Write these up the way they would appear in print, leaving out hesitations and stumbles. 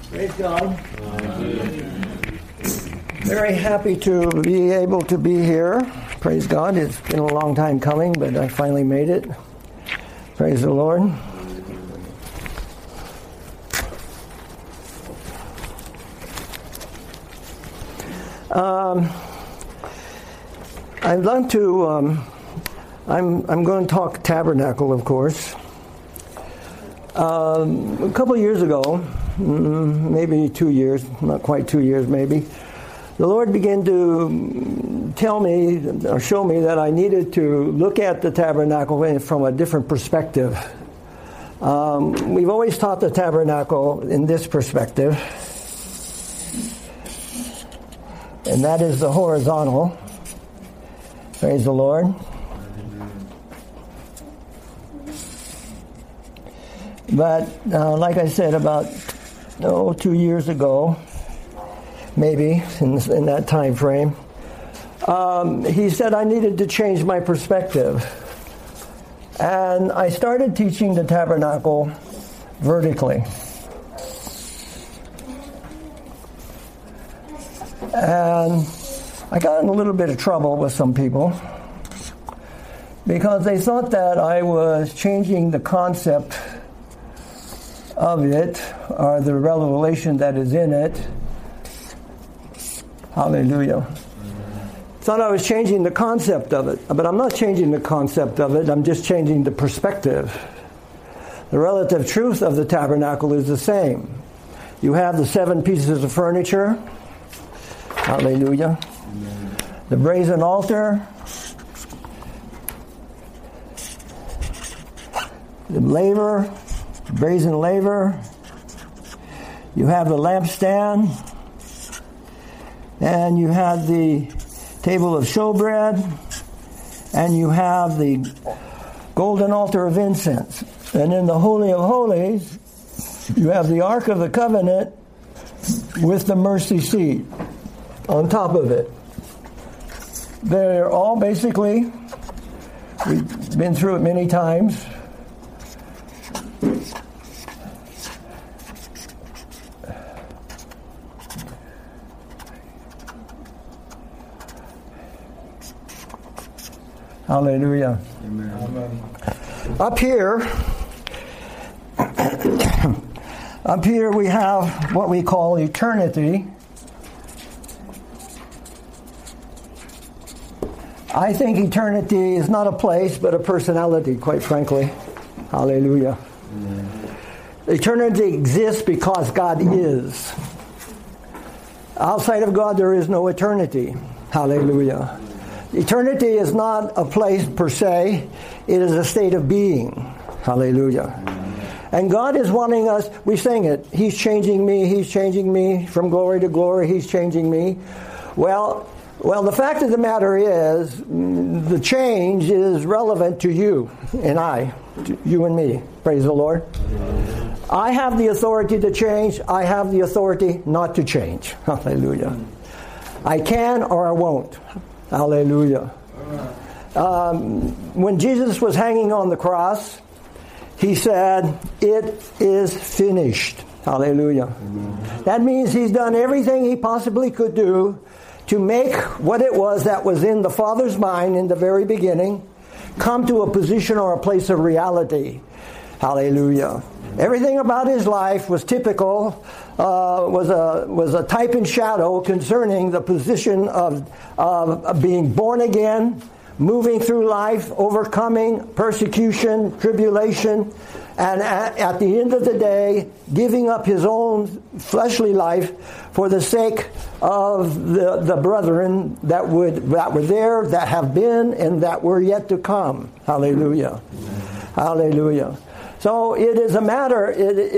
Praise God. Very happy to be able to be here. Praise God. It's been a long time coming, but I finally made it. Praise the Lord. I'd like to. I'm going to talk tabernacle, of course. A couple of years ago, maybe 2 years, not quite 2 years, maybe, the Lord began to tell me or show me that I needed to look at the tabernacle from a different perspective. We've always taught the tabernacle in this perspective, and that is the horizontal. Praise the Lord. But like I said, about 2 years ago, maybe in that time frame, he said I needed to change my perspective. And I started teaching the tabernacle vertically. And I got in a little bit of trouble with some people because they thought that I was changing the concept of it, or the revelation that is in it. Hallelujah. Thought I was changing the concept of it, but I'm not changing the concept of it, I'm just changing the perspective. The relative truth of the tabernacle is the same. You have the 7 pieces of furniture. Hallelujah. The brazen altar, the laver, brazen laver, you have the lampstand, and you have the table of showbread, and you have the golden altar of incense. And in the Holy of Holies, you have the Ark of the Covenant with the mercy seat on top of it. They're all basically, we've been through it many times. Hallelujah. Amen. Up here we have what we call eternity. I think eternity is not a place, but a personality, quite frankly. Hallelujah. Amen. Eternity exists because God is. Outside of God, there is no eternity. Hallelujah. Eternity is not a place per se. It is a state of being. Hallelujah. And God is wanting us, we sing it, He's changing me from glory to glory, He's changing me. Well, the fact of the matter is, the change is relevant to you and I, to you and me. Praise the Lord. I have the authority to change. I have the authority not to change. Hallelujah. I can or I won't. Hallelujah. When Jesus was hanging on the cross, He said, "It is finished." Hallelujah. That means He's done everything He possibly could do to make what it was that was in the Father's mind in the very beginning come to a position or a place of reality. Hallelujah. Everything about His life was typical, was a type and shadow concerning the position of being born again, moving through life, overcoming persecution, tribulation, and at the end of the day, giving up His own fleshly life for the sake of the brethren that were there, that have been, and that were yet to come. Hallelujah. Hallelujah. So it is a matter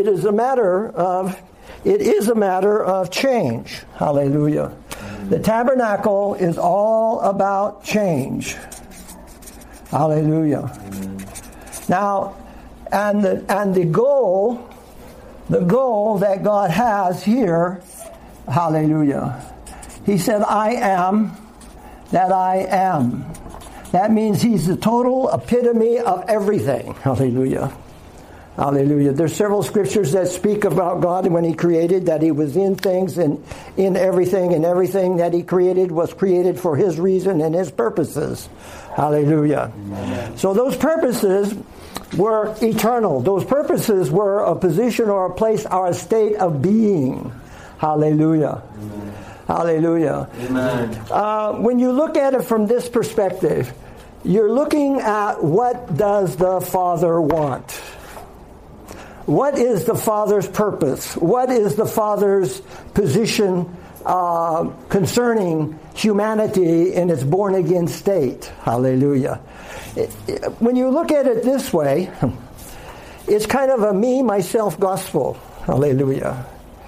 of change. Hallelujah. The tabernacle is all about change. Hallelujah. Now, and the goal that God has here, hallelujah. He said, "I am that I am." That means He's the total epitome of everything. Hallelujah. Hallelujah. There's several scriptures that speak about God when He created, that He was in things and in everything, and everything that He created was created for His reason and His purposes. Hallelujah. Amen. So those purposes were eternal. Those purposes were a position or a place or a state of being. Hallelujah. Amen. Hallelujah. Amen. When you look at it from this perspective, you're looking at what does the Father want? What is the Father's purpose? What is the Father's position concerning humanity in its born-again state? Hallelujah. When you look at it this way, it's kind of a me, myself gospel. Hallelujah.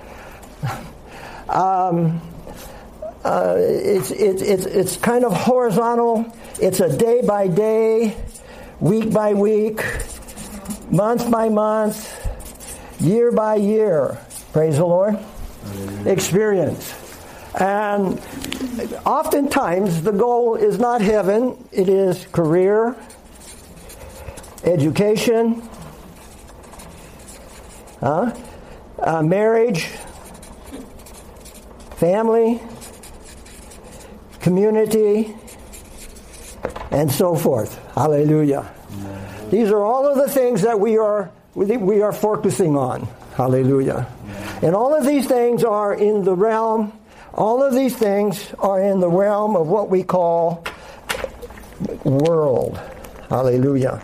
It's kind of horizontal. It's a day by day, week by week, month by month, year by year. Praise the Lord. Experience. And oftentimes the goal is not heaven. It is career, education, marriage, family, community, and so forth. Hallelujah. Amen. These are all of the things that we are focusing on. Hallelujah. Amen. And all of these things are in the realm. All of these things are in the realm of what we call world. Hallelujah.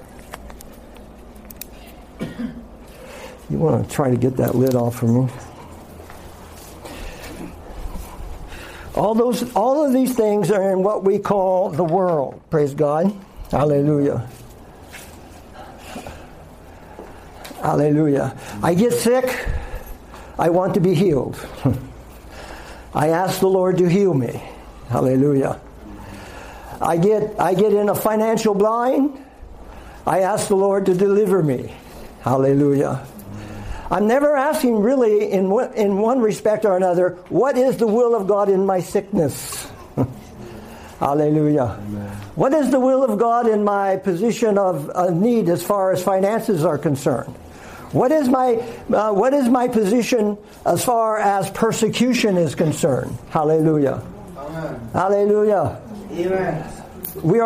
You want to try to get that lid off for me? All of these things are in what we call the world. Praise God. Hallelujah. Hallelujah. I get sick. I want to be healed. I ask the Lord to heal me. Hallelujah. I get in a financial bind. I ask the Lord to deliver me. Hallelujah. I'm never asking really in one respect or another, what is the will of God in my sickness? Hallelujah. Amen. What is the will of God in my position of need as far as finances are concerned? What is my position as far as persecution is concerned? Hallelujah. Amen. Hallelujah. Amen. We're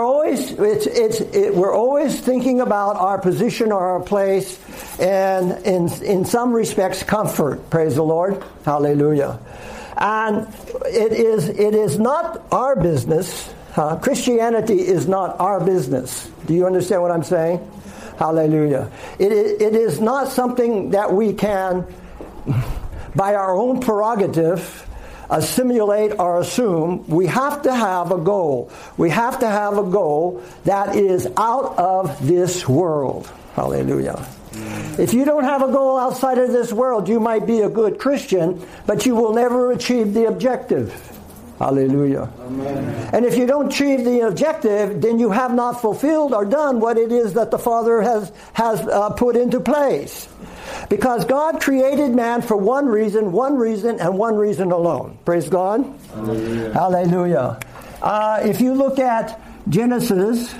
always thinking about our position or our place, and in some respects comfort. Praise the Lord. Hallelujah. And it is not our business. Christianity is not our business. Do you understand what I'm saying? Hallelujah. It is not something that we can, by our own prerogative, assimilate or assume. We have to have a goal. We have to have a goal that is out of this world. Hallelujah. If you don't have a goal outside of this world, you might be a good Christian, but you will never achieve the objective. Hallelujah. Amen. And if you don't achieve the objective, then you have not fulfilled or done what it is that the Father has put into place. Because God created man for one reason, and one reason alone. Praise God. Hallelujah. Hallelujah. If you look at Genesis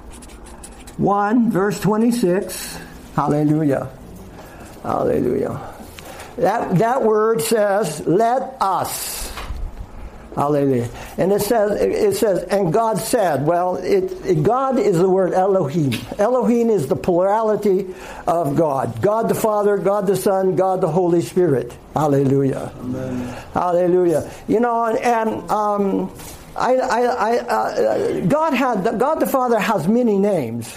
1, verse 26, hallelujah. Hallelujah. That word says, let us. Hallelujah. And it says, and God said. Well, God is the word Elohim. Elohim is the plurality of God. God the Father, God the Son, God the Holy Spirit. Hallelujah. Amen. Hallelujah. You know, and God the Father has many names.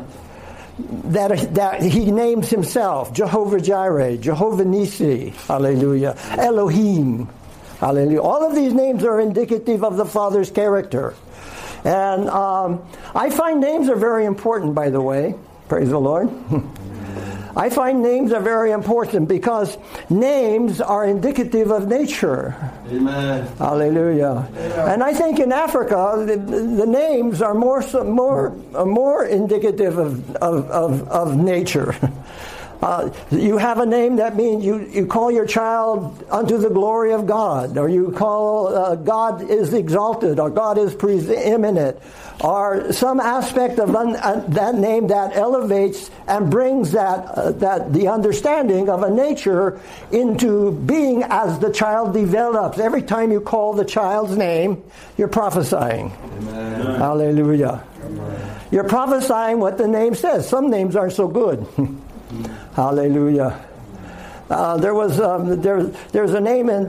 That He names Himself. Jehovah Jireh, Jehovah Nissi. Hallelujah. Elohim. Hallelujah. All of these names are indicative of the Father's character. And I find names are very important, by the way. Praise the Lord. I find names are very important because names are indicative of nature. Amen. Hallelujah. Amen. And I think in Africa, the names are more indicative of nature. You have a name that means you call your child unto the glory of God, or you call God is exalted, or God is preeminent, or some aspect of that name that elevates and brings that the understanding of a nature into being as the child develops. Every time you call the child's name, you're prophesying. Amen. Hallelujah. Amen. You're prophesying what the name says. Some names aren't so good. Hallelujah. There's a name in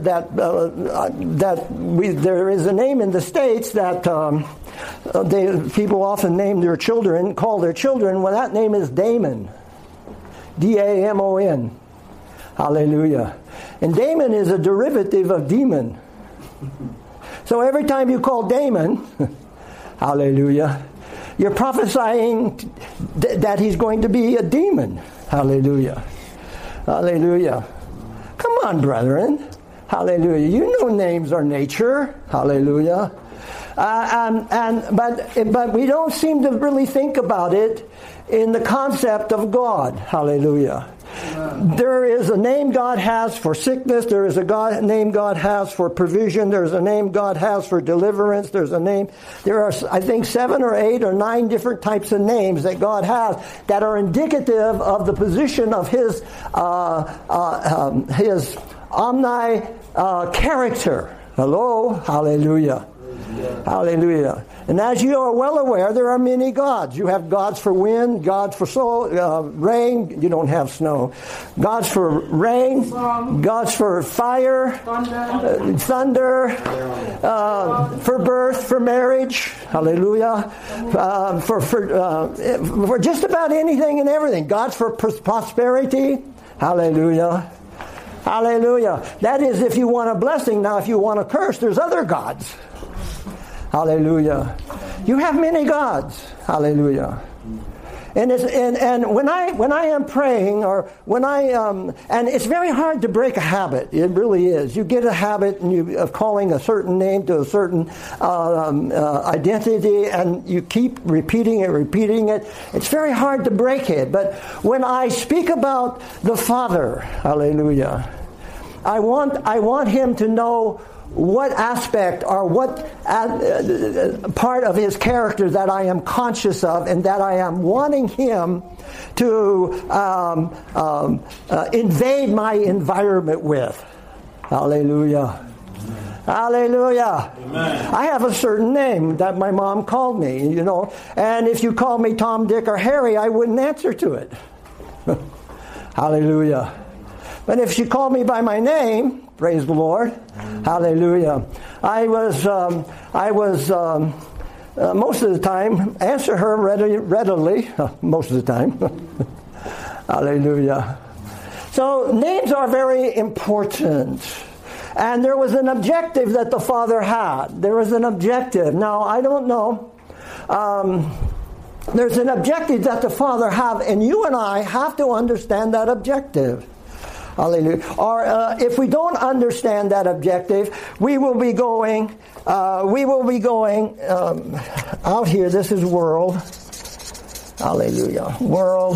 there is a name in the States that people often name their children, call their children. Well, that name is Damon. D-A-M-O-N. Hallelujah. And Damon is a derivative of demon. So every time you call Damon, hallelujah, you're prophesying that he's going to be a demon. Hallelujah. Hallelujah. Come on, brethren. Hallelujah. You know names are nature. Hallelujah. But we don't seem to really think about it in the concept of God. Hallelujah. There is a name God has for sickness. There is a name God has for provision. There's a name God has for deliverance. There are, I think, 7 or 8 or 9 different types of names that God has that are indicative of the position of His character. Hello? Hallelujah. Hallelujah. And as you are well aware, there are many gods. You have gods for wind, gods for rain. You don't have snow. Gods for rain, gods for fire, thunder, for birth, for marriage. Hallelujah. For just about anything and everything. Gods for prosperity. Hallelujah. Hallelujah. That is if you want a blessing. Now, if you want a curse, there's other gods. Hallelujah. You have many gods. Hallelujah. And when I am praying, or when and it's very hard to break a habit. It really is. You get a habit of calling a certain name to a certain identity, and you keep repeating it. It's very hard to break it. But when I speak about the Father, hallelujah, I want Him to know what aspect or what part of His character that I am conscious of and that I am wanting Him to invade my environment with. Hallelujah. Hallelujah. Amen. I have a certain name that my mom called me, and if you called me Tom, Dick, or Harry, I wouldn't answer to it. Hallelujah. But if she called me by my name, praise the Lord, hallelujah, I was most of the time answer her readily, most of the time. Hallelujah. So names are very important. And there was an objective that the Father had. There was an objective. Now, I don't know. There's an objective that the Father had, and you and I have to understand that objective. Hallelujah. Or if we don't understand that objective, we will be going out here. This is world. Hallelujah. World.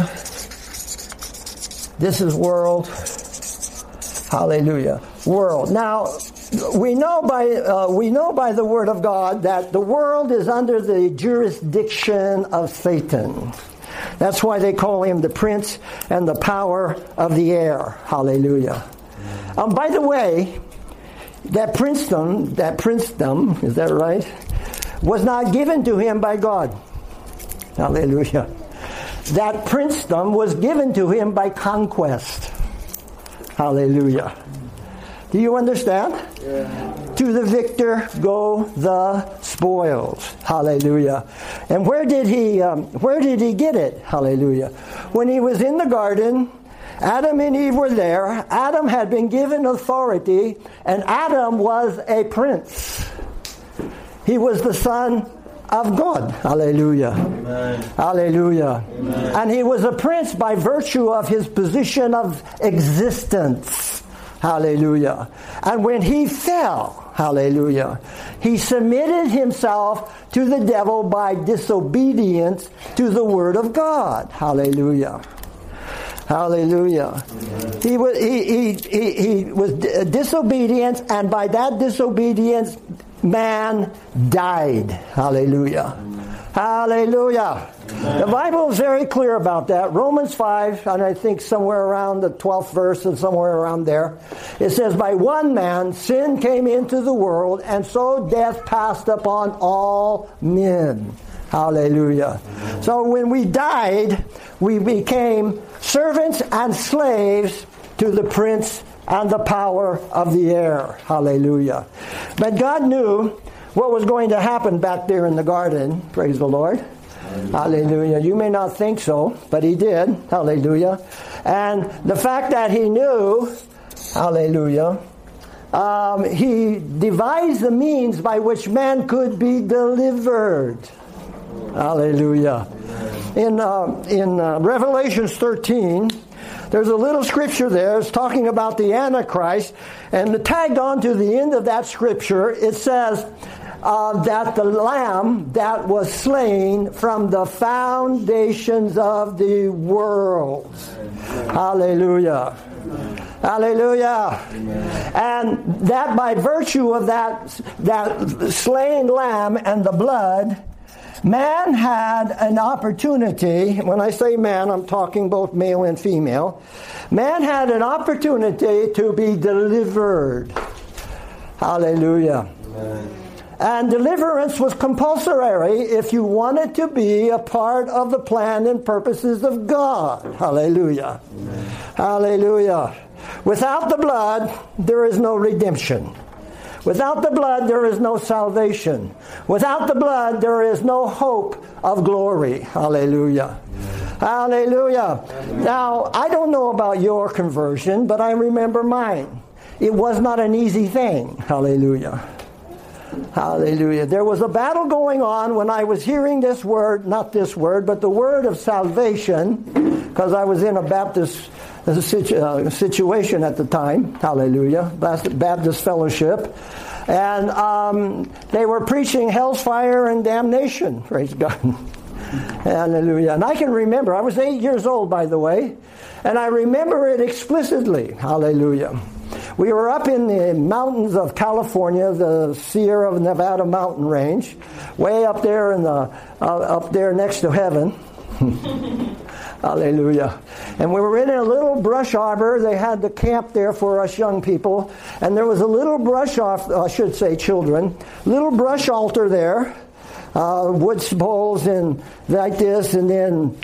This is world. Hallelujah. World. Now, we know by the Word of God that the world is under the jurisdiction of Satan. That's why they call him the prince and the power of the air. Hallelujah. By the way, that princedom, is that right? Was not given to him by God. Hallelujah. That princedom was given to him by conquest. Hallelujah. Do you understand? Yeah. To the victor go the spoils. Hallelujah. And where did he get it? Hallelujah. When he was in the garden, Adam and Eve were there. Adam had been given authority, and Adam was a prince. He was the son of God. Hallelujah. Amen. Hallelujah. Amen. And he was a prince by virtue of his position of existence. Hallelujah. And when he fell, hallelujah, he submitted himself to the devil by disobedience to the Word of God. Hallelujah. Hallelujah. He was disobedient, and by that disobedience, man died. Hallelujah. Hallelujah. The Bible is very clear about that. Romans 5, and I think somewhere around the 12th verse and somewhere around there, it says, by one man sin came into the world, and so death passed upon all men. Hallelujah. So when we died, we became servants and slaves to the prince and the power of the air. Hallelujah. But God knew what was going to happen back there in the garden. Praise the Lord. Hallelujah. You may not think so, but He did. Hallelujah. And the fact that He knew, hallelujah, He devised the means by which man could be delivered. Hallelujah. In Revelation 13, there's a little scripture there. It's talking about the Antichrist. And tagged on to the end of that scripture, it says that the Lamb that was slain from the foundations of the world. Hallelujah. Hallelujah. And that by virtue of that slain lamb and the blood, man had an opportunity. When I say man, I'm talking both male and female. Man had an opportunity to be delivered. Hallelujah. Amen. And deliverance was compulsory if you wanted to be a part of the plan and purposes of God. Hallelujah. Amen. Hallelujah. Without the blood, there is no redemption. Without the blood, there is no salvation. Without the blood, there is no hope of glory. Hallelujah. Hallelujah. Now, I don't know about your conversion, but I remember mine. It was not an easy thing. Hallelujah. Hallelujah. There was a battle going on when I was hearing this word, not this word, but the word of salvation, because I was in a Baptist situation at the time. Hallelujah. Baptist fellowship. And they were preaching hell's fire and damnation. Praise God. Hallelujah. And I can remember, I was 8 years old, by the way, and I remember it explicitly. Hallelujah. We were up in the mountains of California, the Sierra Nevada mountain range, way up there up there next to heaven. Hallelujah. And we were in a little brush arbor. They had the camp there for us young people. And there was a little children, little brush altar there, wood poles and like this, and then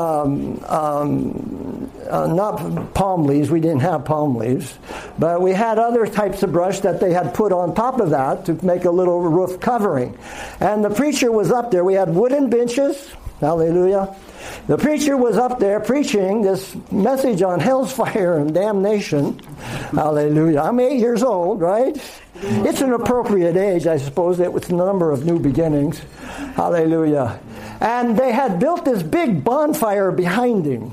not palm leaves. We didn't have palm leaves. But we had other types of brush that they had put on top of that to make a little roof covering. And the preacher was up there. We had wooden benches. Hallelujah. The preacher was up there preaching this message on hell's fire and damnation. Hallelujah. I'm 8 years old, right? It's an appropriate age, I suppose. It was a number of new beginnings. Hallelujah. And they had built this big bonfire behind him.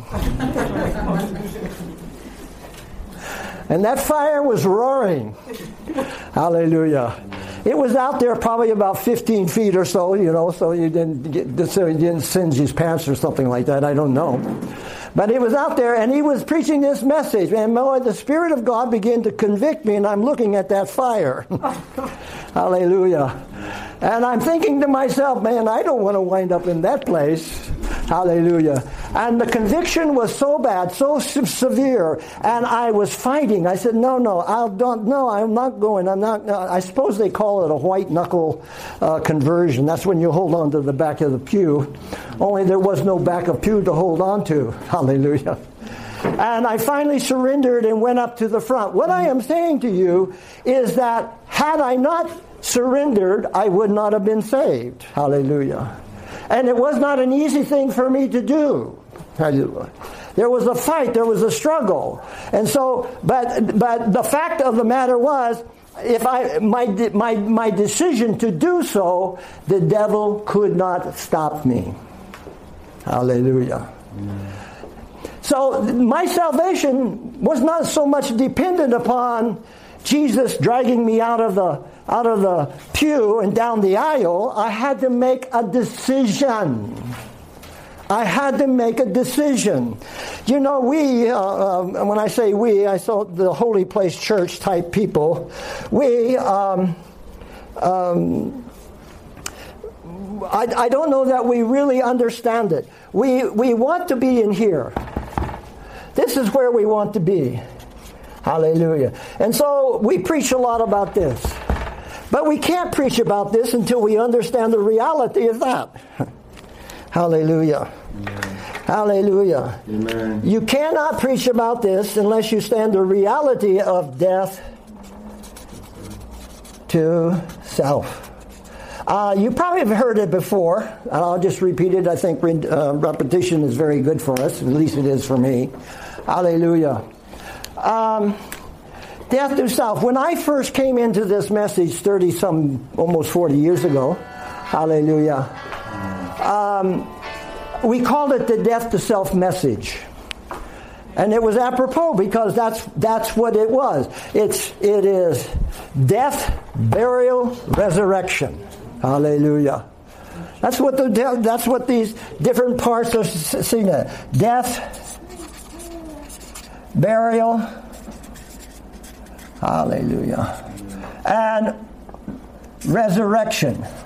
And that fire was roaring. Hallelujah. It was out there probably about 15 feet or so, so you didn't singe his pants or something like that. I don't know. But it was out there, and he was preaching this message. And the Spirit of God began to convict me, and I'm looking at that fire. Hallelujah. And I'm thinking to myself, man, I don't want to wind up in that place. Hallelujah. And the conviction was so bad, so severe, and I was fighting. I said, no, I'm not going. I suppose they call it a white knuckle conversion. That's when you hold on to the back of the pew. Only there was no back of pew to hold on to. Hallelujah. And I finally surrendered and went up to the front. What I am saying to you is that had I not surrendered, I would not have been saved. Hallelujah. And it was not an easy thing for me to do. There was a fight, there was a struggle. And so, but the fact of the matter was, my decision to do so, the devil could not stop me. Hallelujah. So my salvation was not so much dependent upon Jesus dragging me out of the pew and down the aisle. I had to make a decision. I had to make a decision. You know, when I say we, I saw the Holy Place Church type people. I don't know that we really understand it. We want to be in here. This is where we want to be. Hallelujah. And so we preach a lot about this. But we can't preach about this until we understand the reality of that. Hallelujah. Amen. Hallelujah. Amen. You cannot preach about this unless you stand the reality of death to self. You probably have heard it before, and I'll just repeat it. I think repetition is very good for us, at least it is for me. Hallelujah. Death to self. When I first came into this message almost 40 years ago, hallelujah, we called it the death to self message. And it was apropos because that's what it was. It is death, burial, resurrection. Hallelujah. That's what these different parts are seen as. Death, burial, hallelujah, and resurrection.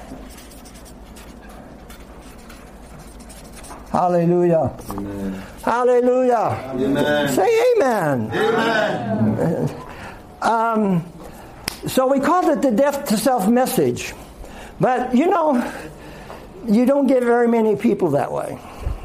Hallelujah. Amen. Hallelujah. Amen. Say amen. Amen. So we called it the death to self message. But, you don't get very many people that way.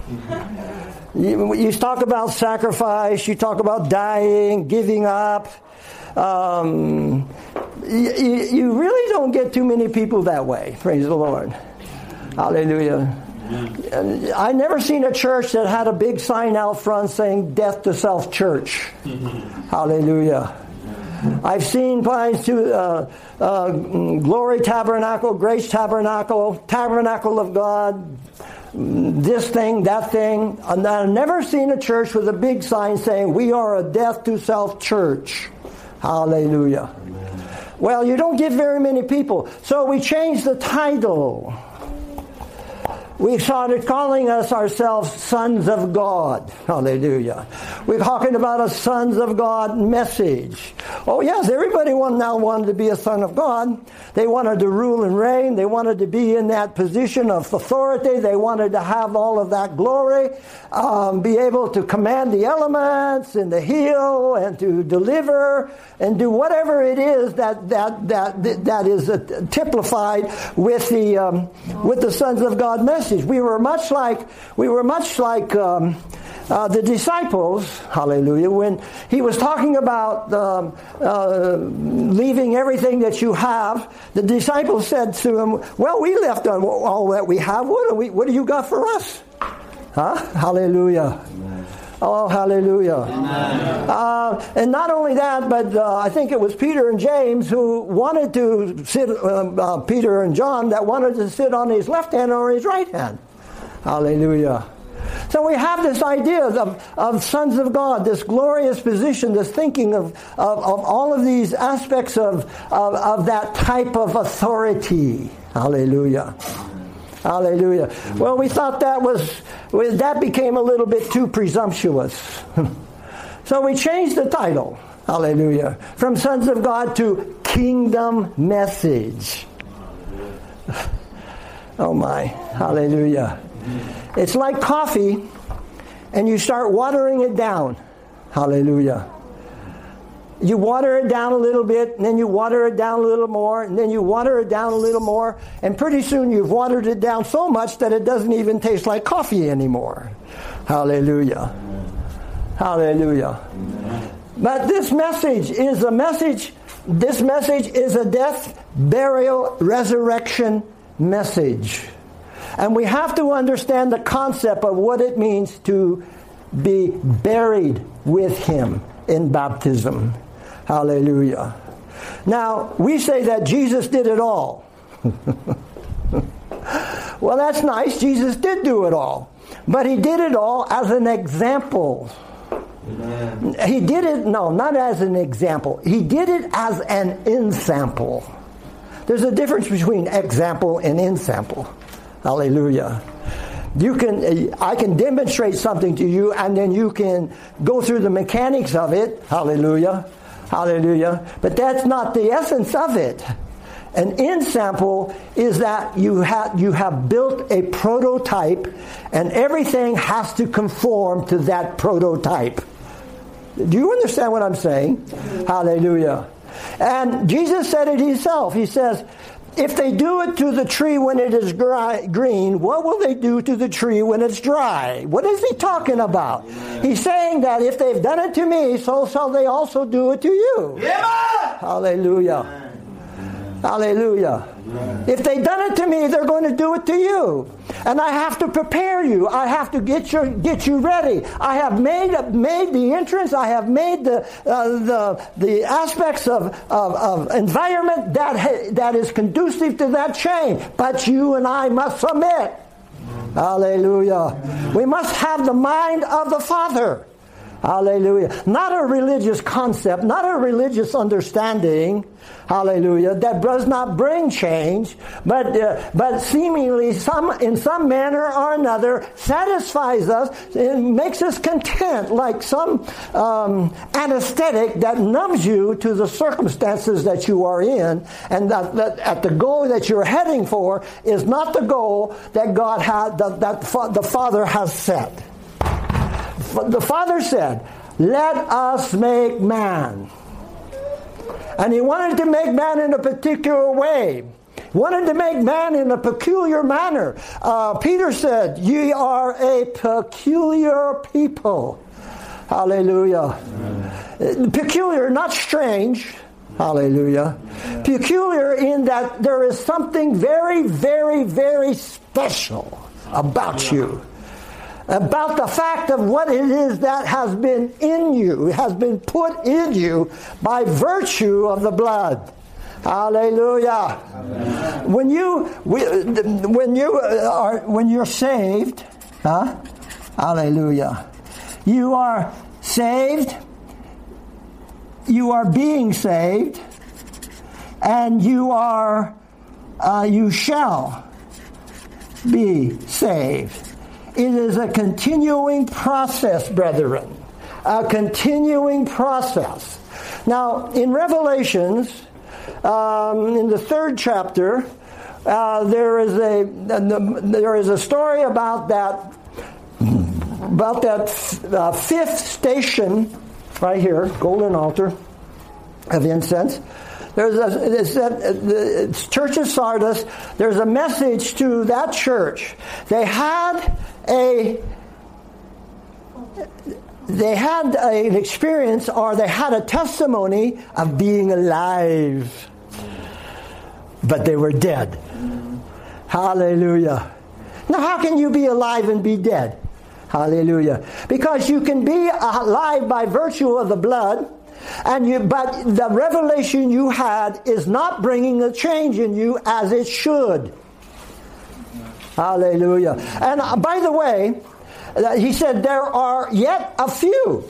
You talk about sacrifice, you talk about dying, giving up. You really don't get too many people that way. Praise the Lord. Hallelujah. I never seen a church that had a big sign out front saying death to self church. Hallelujah. I've seen signs to Glory Tabernacle, Grace Tabernacle, Tabernacle of God, this thing, that thing. And I've never seen a church with a big sign saying we are a death to self church. Hallelujah. Amen. Well, you don't get very many people. So we changed the title. We started calling ourselves sons of God. Hallelujah. We're talking about a sons of God message. Oh yes, everybody now wanted to be a son of God. They wanted to rule and reign. They wanted to be in that position of authority. They wanted to have all of that glory, be able to command the elements and to heal and to deliver and do whatever it is that is typified with the sons of God message. We were much like the disciples, hallelujah, when he was talking about leaving everything that you have. The disciples said to him, well, we left all that we have. What do you got for us? Huh? Hallelujah. Amen. Oh, hallelujah. And not only that, but I think it was Peter and James who wanted to sit, Peter and John, that wanted to sit on his left hand or his right hand. Hallelujah. So we have this idea of sons of God, this glorious position, this thinking of all of these aspects of that type of authority. Hallelujah. Hallelujah. Well, we thought that became a little bit too presumptuous. So we changed the title, hallelujah, from Sons of God to Kingdom Message. Oh my, hallelujah. It's like coffee, and you start watering it down. Hallelujah. You water it down a little bit, and then you water it down a little more, and then you water it down a little more, and pretty soon you've watered it down so much that it doesn't even taste like coffee anymore. Hallelujah. Hallelujah. But this message is a death, burial, resurrection message. And we have to understand the concept of what it means to be buried with Him in baptism. Hallelujah. Now, we say that Jesus did it all. Well, that's nice. Jesus did do it all. But He did it all as an example. Amen. He did it, no, not as an example. He did it as an ensample. There's a difference between example and ensample. Hallelujah. I can demonstrate something to you, and then you can go through the mechanics of it. Hallelujah. Hallelujah. But that's not the essence of it. An end sample is that you have built a prototype, and everything has to conform to that prototype. Do you understand what I'm saying? Hallelujah. And Jesus said it himself. He says, if they do it to the tree when it is green, what will they do to the tree when it's dry? What is he talking about? Amen. He's saying that if they've done it to me, so shall they also do it to you. Amen. Hallelujah. Amen. Hallelujah. Amen. If they've done it to me, they're going to do it to you. And I have to prepare you. I have to get you ready. I have made the entrance. I have made the aspects of environment that is conducive to that change. But you and I must submit. Hallelujah. We must have the mind of the Father. Hallelujah. Not a religious concept, not a religious understanding, hallelujah, that does not bring change, but seemingly in some manner or another satisfies us and makes us content, like some anesthetic that numbs you to the circumstances that you are in, and that the goal that you're heading for is not the goal that God had, that the Father has set. The Father said, let us make man. And he wanted to make man in a particular way. He wanted to make man in a peculiar manner. Peter said, ye are a peculiar people. Hallelujah. Amen. Peculiar, not strange. Hallelujah. Amen. Peculiar in that there is something very, very, very special about you. About the fact of what it is that has been in you, has been put in you by virtue of the blood. Hallelujah. Amen. When you're saved, hallelujah. You are saved. You are being saved, and you shall be saved. It is a continuing process, brethren. A continuing process. Now, in Revelations, in the 3rd chapter, there is a story about that 5th station right here, golden altar of incense. The church of Sardis, there's a message to that church. They had an experience, or they had a testimony of being alive, but they were dead. Hallelujah. Now, how can you be alive and be dead? Hallelujah. Because you can be alive by virtue of the blood, but the revelation you had is not bringing a change in you as it should. Hallelujah. And by the way, he said there are yet a few.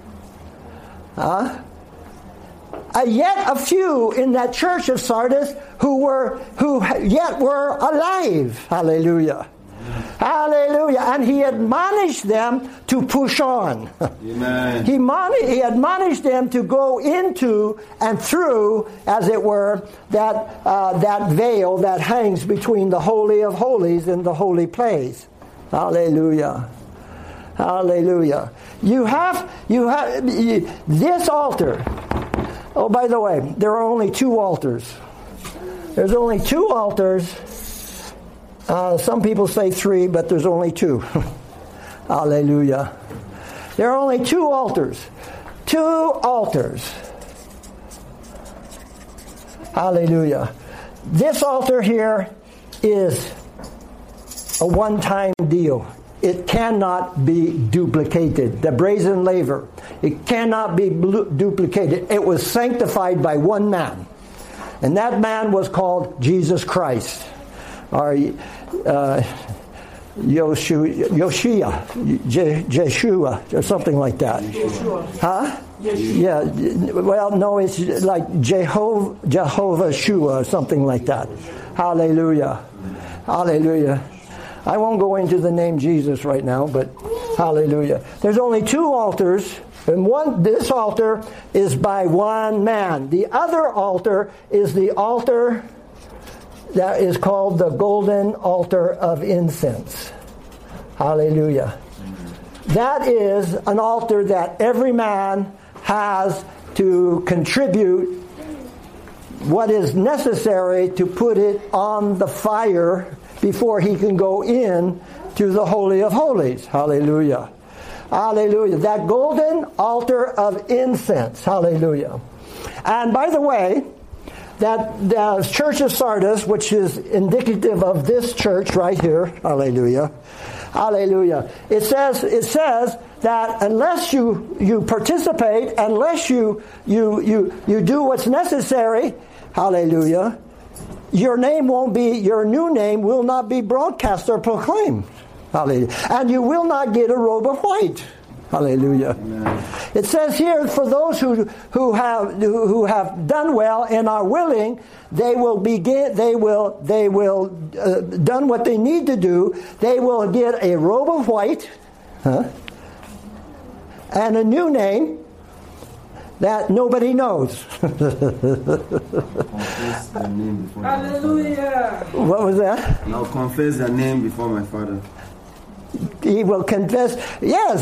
Yet a few in that church of Sardis who yet were alive. Hallelujah. Hallelujah. And he admonished them to push on. Amen. He admonished them to go into and through, as it were, that veil that hangs between the Holy of Holies and the holy place. Hallelujah. Hallelujah. You have this altar. Oh, by the way, there are only 2 altars. There's only 2 altars. Some people say 3, but there's only 2. Hallelujah. There are only 2 altars. 2 altars. Hallelujah. This altar here is a one-time deal. It cannot be duplicated. The brazen laver, it cannot be duplicated. It was sanctified by one man. And that man was called Jesus Christ. Or Yeshua, or something like that. Huh? Yeah. Well, no, it's like Jehovah Shua, or something like that. Hallelujah. Hallelujah. I won't go into the name Jesus right now, but hallelujah. There's only 2 altars, and this altar is by one man. The other altar is the altar that is called the golden altar of incense. Hallelujah. That is an altar that every man has to contribute what is necessary to put it on the fire before he can go in to the Holy of Holies. Hallelujah. Hallelujah. That golden altar of incense. Hallelujah. And by the way, that the church of Sardis, which is indicative of this church right here, hallelujah, hallelujah. It says that unless you participate, unless you do what's necessary, hallelujah, your new name will not be broadcast or proclaimed. Hallelujah. And you will not get a robe of white. Hallelujah. Amen. It says here, for those who have done well and are willing, they will done what they need to do. They will get a robe of white, and a new name that nobody knows. Hallelujah. What was that? I'll confess their name before my Father. He will confess. Yes,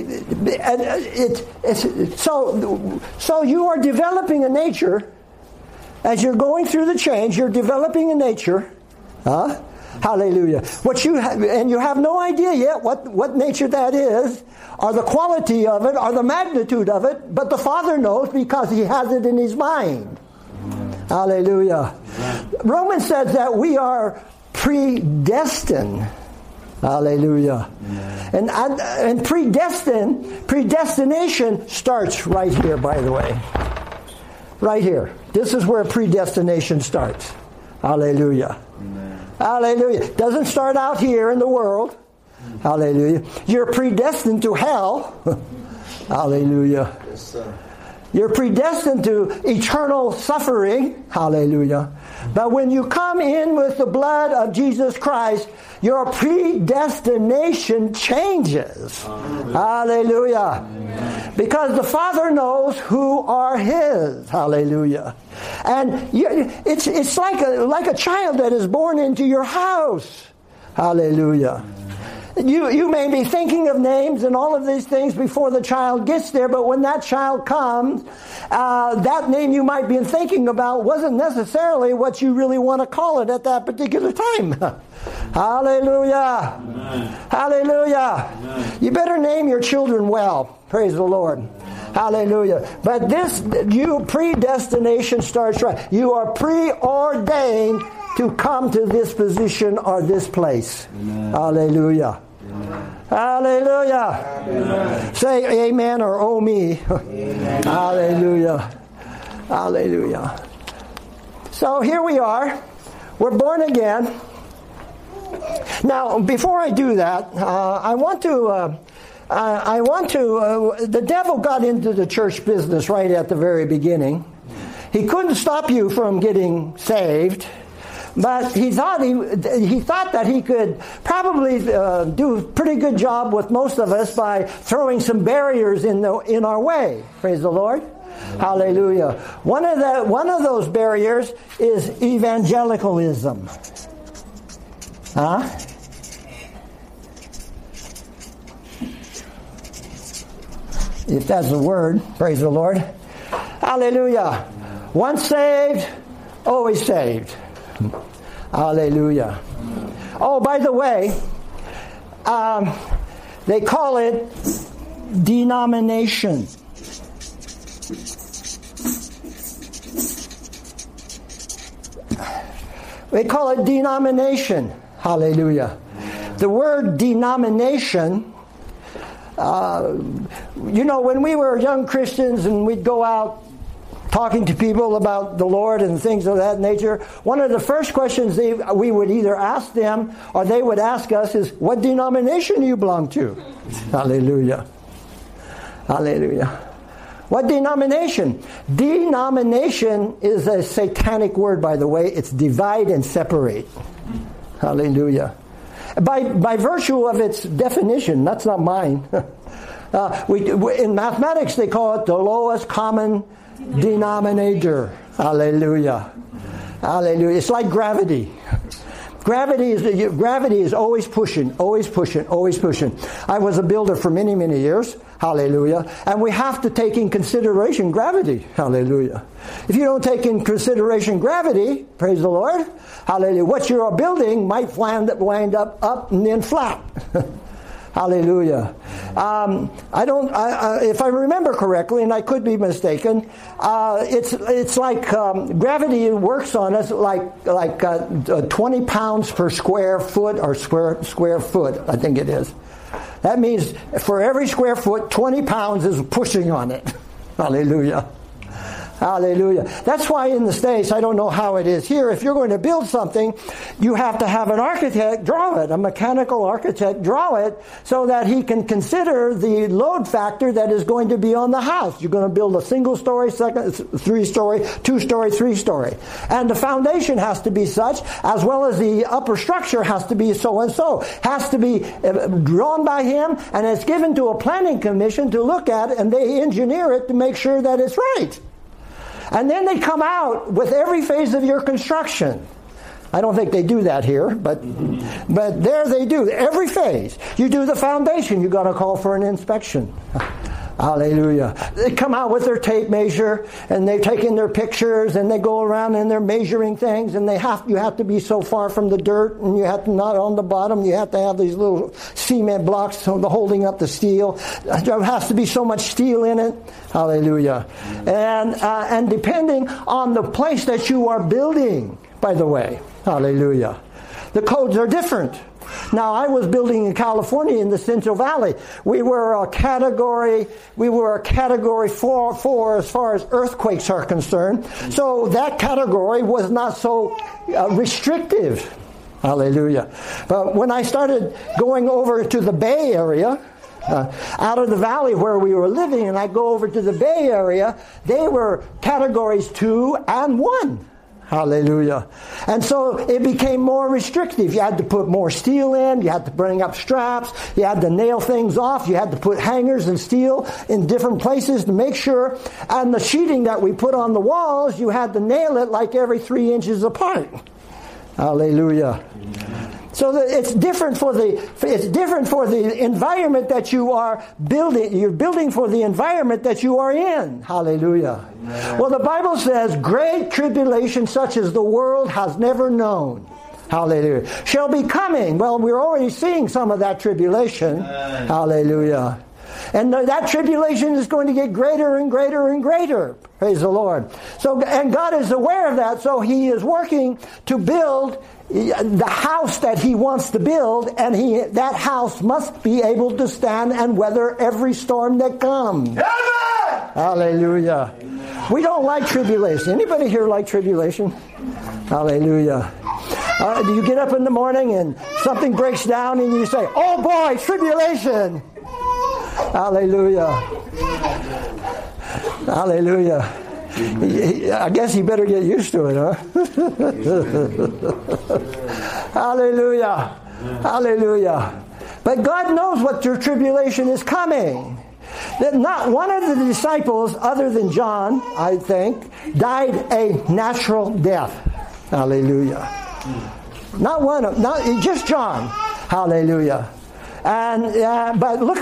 so you are developing a nature as you're going through the change. You're developing a nature, hallelujah. And you have no idea yet what nature that is, or the quality of it, or the magnitude of it. But the Father knows because He has it in His mind. Amen. Hallelujah. Amen. Romans says that we are predestined. Hallelujah. Amen. And predestination starts right here, by the way. Right here. This is where predestination starts. Hallelujah. Amen. Hallelujah. It doesn't start out here in the world. Hallelujah. You're predestined to hell. Hallelujah. Yes, sir. You're predestined to eternal suffering. Hallelujah. But when you come in with the blood of Jesus Christ, your predestination changes. Hallelujah. Amen. Because the Father knows who are His. Hallelujah. And it's like a child that is born into your house. Hallelujah. You may be thinking of names and all of these things before the child gets there, but when that child comes, that name you might be thinking about wasn't necessarily what you really want to call it at that particular time. Hallelujah. Amen. Hallelujah. Amen. You better name your children well. Praise the Lord. Hallelujah. But predestination starts right. You are preordained to come to this position or this place. Amen. Hallelujah. Amen. Hallelujah. Amen. Say amen or oh me. Amen. Hallelujah. Hallelujah. So here we are. We're born again. Now, before I do that, I want to. The devil got into the church business right at the very beginning. He couldn't stop you from getting saved. But he thought that he could probably do a pretty good job with most of us by throwing some barriers in our way. Praise the Lord. Hallelujah. One of those barriers is evangelicalism. If that's a word, praise the Lord. Hallelujah. Once saved, always saved. Hallelujah. Oh, by the way, they call it denomination. They call it denomination. Hallelujah. The word denomination, when we were young Christians and we'd go out talking to people about the Lord and things of that nature, one of the first questions we would either ask them or they would ask us is, what denomination do you belong to? Hallelujah. Hallelujah. What denomination? Denomination is a satanic word, by the way. It's divide and separate. Hallelujah. by virtue of its definition. That's not mine. In mathematics, they call it the lowest common denominator. Hallelujah. Hallelujah. It's like gravity. Gravity is always pushing, always pushing, always pushing. I was a builder for many, many years. Hallelujah. And we have to take in consideration gravity. Hallelujah. If you don't take in consideration gravity, praise the Lord, hallelujah, what you are building might wind up and then flat. Hallelujah. If I remember correctly, and I could be mistaken, it's like gravity works on us like 20 pounds per square foot or square foot, I think it is. That means for every square foot, 20 pounds is pushing on it. Hallelujah. Hallelujah. That's why in the States, I don't know how it is here, if you're going to build something, you have to have an architect draw it, a mechanical architect draw it, so that he can consider the load factor that is going to be on the house. You're going to build a single-story, second, three-story, two-story, three-story. And the foundation has to be such, as well as the upper structure has to be so-and-so. Has to be drawn by him, and it's given to a planning commission to look at it, and they engineer it to make sure that it's right. And then they come out with every phase of your construction. I don't think they do that here, but there they do. Every phase. You do the foundation, you got to call for an inspection. Hallelujah. They come out with their tape measure, and they've taken their pictures, and they go around and they're measuring things, and you have to be so far from the dirt, and you have to not on the bottom, you have to have these little cement blocks holding up the steel. There has to be so much steel in it. Hallelujah. And depending on the place that you are building, by the way, hallelujah, the codes are different. Now, I was building in California in the Central Valley. We were a category 4 as far as earthquakes are concerned. So that category was not so restrictive. Hallelujah. But when I started going over to the Bay Area, out of the valley where we were living, and I go over to the Bay Area, they were categories 2 and 1. Hallelujah. And so it became more restrictive. You had to put more steel in. You had to bring up straps. You had to nail things off. You had to put hangers and steel in different places to make sure. And the sheeting that we put on the walls, you had to nail it like every 3 inches apart. Hallelujah. So that it's different for the environment that you are building. You're building for the environment that you are in. Hallelujah. Amen. Well, the Bible says, great tribulation such as the world has never known. Hallelujah. Shall be coming. Well, we're already seeing some of that tribulation. Amen. Hallelujah. And that tribulation is going to get greater and greater and greater. Praise the Lord. So, and God is aware of that, so He is working to build the house that He wants to build, and that house must be able to stand and weather every storm that comes. Amen. Hallelujah. Amen. We don't like tribulation. Anybody here like tribulation? Hallelujah. Do you get up in the morning and something breaks down and you say, oh boy, tribulation. Hallelujah. Hallelujah. I guess you better get used to it, huh? Hallelujah. Hallelujah. But God knows what your tribulation is coming. That not one of the disciples, other than John, I think, died a natural death. Hallelujah. Not one of, not just John. Hallelujah. And but look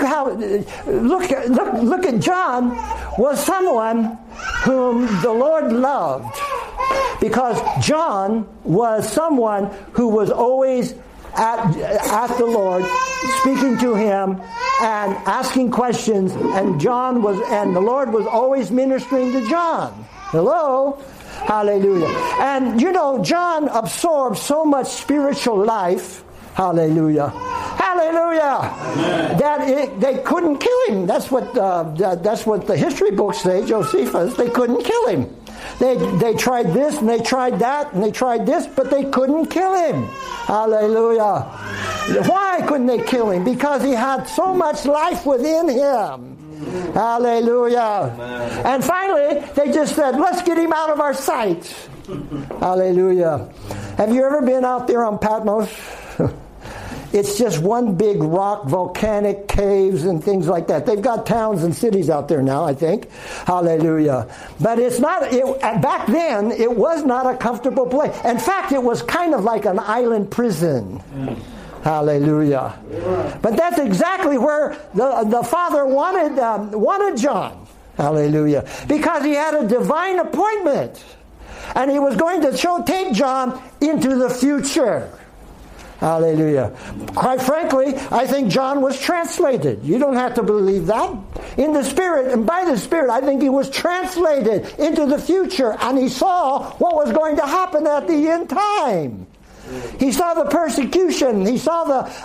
at John was someone whom the Lord loved, because John was someone who was always at the Lord, speaking to Him and asking questions, and the Lord was always ministering to John. Hello? Hallelujah. And you know, John absorbed so much spiritual life. Hallelujah. Hallelujah. Amen. That they couldn't kill him. That's what the history books say, Josephus. They couldn't kill him. They tried this and they tried that and they tried this, but they couldn't kill him. Hallelujah. Why couldn't they kill him? Because he had so much life within him. Hallelujah. Amen. And finally, they just said, let's get him out of our sight. Hallelujah. Have you ever been out there on Patmos? It's just one big rock, volcanic caves and things like that. They've got towns and cities out there now, I think. Hallelujah. But it's not, back then, it was not a comfortable place. In fact, it was kind of like an island prison. Hallelujah. But that's exactly where the Father wanted John. Hallelujah. Because he had a divine appointment. And he was going to take John into the future. Hallelujah. Quite frankly, I think John was translated. You don't have to believe that. In the Spirit and by the Spirit, I think he was translated into the future. And he saw what was going to happen at the end time. He saw the persecution. He saw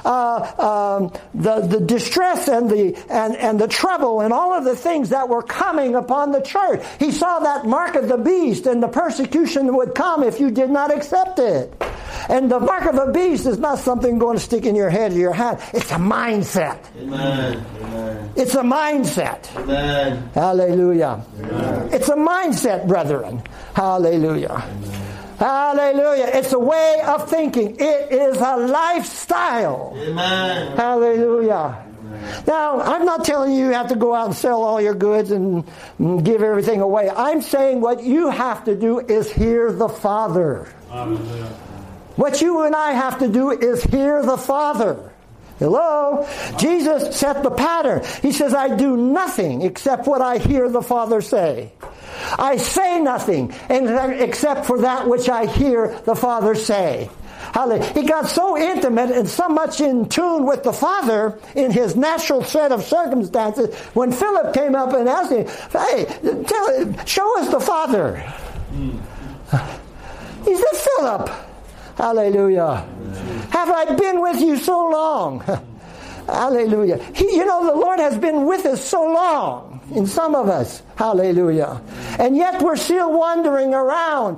the distress and the trouble and all of the things that were coming upon the church. He saw that mark of the beast, and the persecution would come if you did not accept it. And the mark of the beast is not something going to stick in your head or your hand. It's a mindset. Amen. Amen. It's a mindset. Amen. Hallelujah. Amen. It's a mindset, brethren. Hallelujah. Amen. Hallelujah. It's a way of thinking. It is a lifestyle. Amen. Hallelujah. Amen. Now, I'm not telling you have to go out and sell all your goods and give everything away. I'm saying what you have to do is hear the Father. Hallelujah. What you and I have to do is hear the Father. Hello? Jesus set the pattern. He says, I do nothing except what I hear the Father say. I say nothing except for that which I hear the Father say. Hallelujah. He got so intimate and so much in tune with the Father in his natural set of circumstances. When Philip came up and asked him, hey, show us the Father. He said, Philip, hallelujah. Have I been with you so long? Hallelujah. The Lord has been with us so long in some of us. Hallelujah. And yet we're still wandering around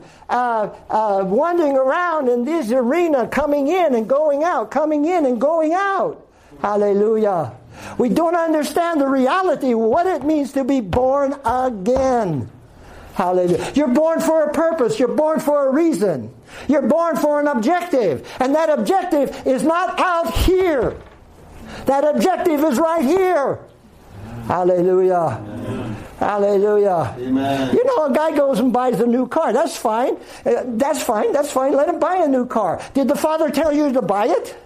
in this arena, coming in and going out, coming in and going out. Hallelujah. We don't understand the reality, what it means to be born again. Hallelujah. You're born for a purpose. You're born for a reason. You're born for an objective. And that objective is not out here. That objective is right here. Hallelujah. Amen. Hallelujah. Amen. A guy goes and buys a new car. That's fine. That's fine. Let him buy a new car. Did the Father tell you to buy it?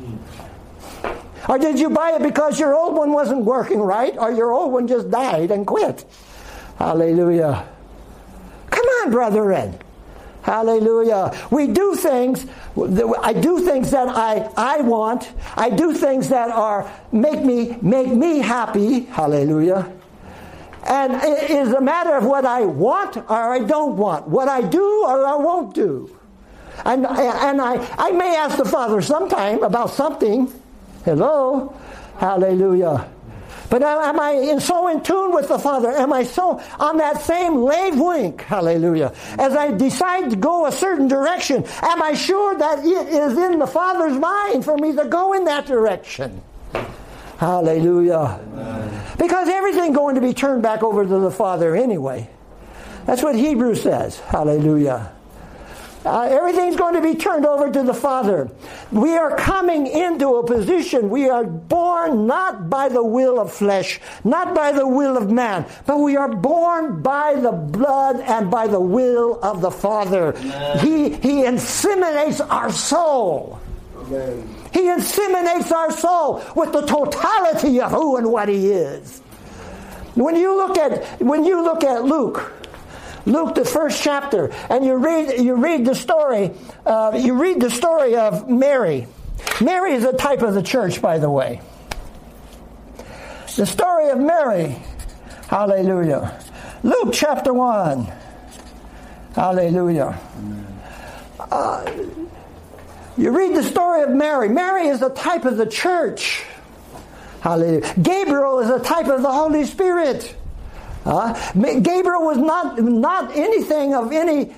Or did you buy it because your old one wasn't working right, or your old one just died and quit? Hallelujah. Come on, brethren. Hallelujah. We do things. I do things that I want. I do things that make me happy. Hallelujah. And it is a matter of what I want or I don't want. What I do or I won't do. And I may ask the Father sometime about something. Hello. Hallelujah. But am I so in tune with the Father? Am I so on that same wavelength? Hallelujah. As I decide to go a certain direction, am I sure that it is in the Father's mind for me to go in that direction? Hallelujah. Amen. Because everything's going to be turned back over to the Father anyway. That's what Hebrews says. Hallelujah. Everything's going to be turned over to the Father. We are coming into a position. We are born not by the will of flesh, not by the will of man, but we are born by the blood and by the will of the Father. He inseminates our soul. Amen. He inseminates our soul with the totality of who and what He is. When you look at Luke, the first chapter, and you read the story. You read the story of Mary. Mary is a type of the church, by the way. The story of Mary. Hallelujah. Luke chapter 1. Hallelujah. You read the story of Mary. Mary is a type of the church. Hallelujah. Gabriel is a type of the Holy Spirit. Gabriel was not anything of any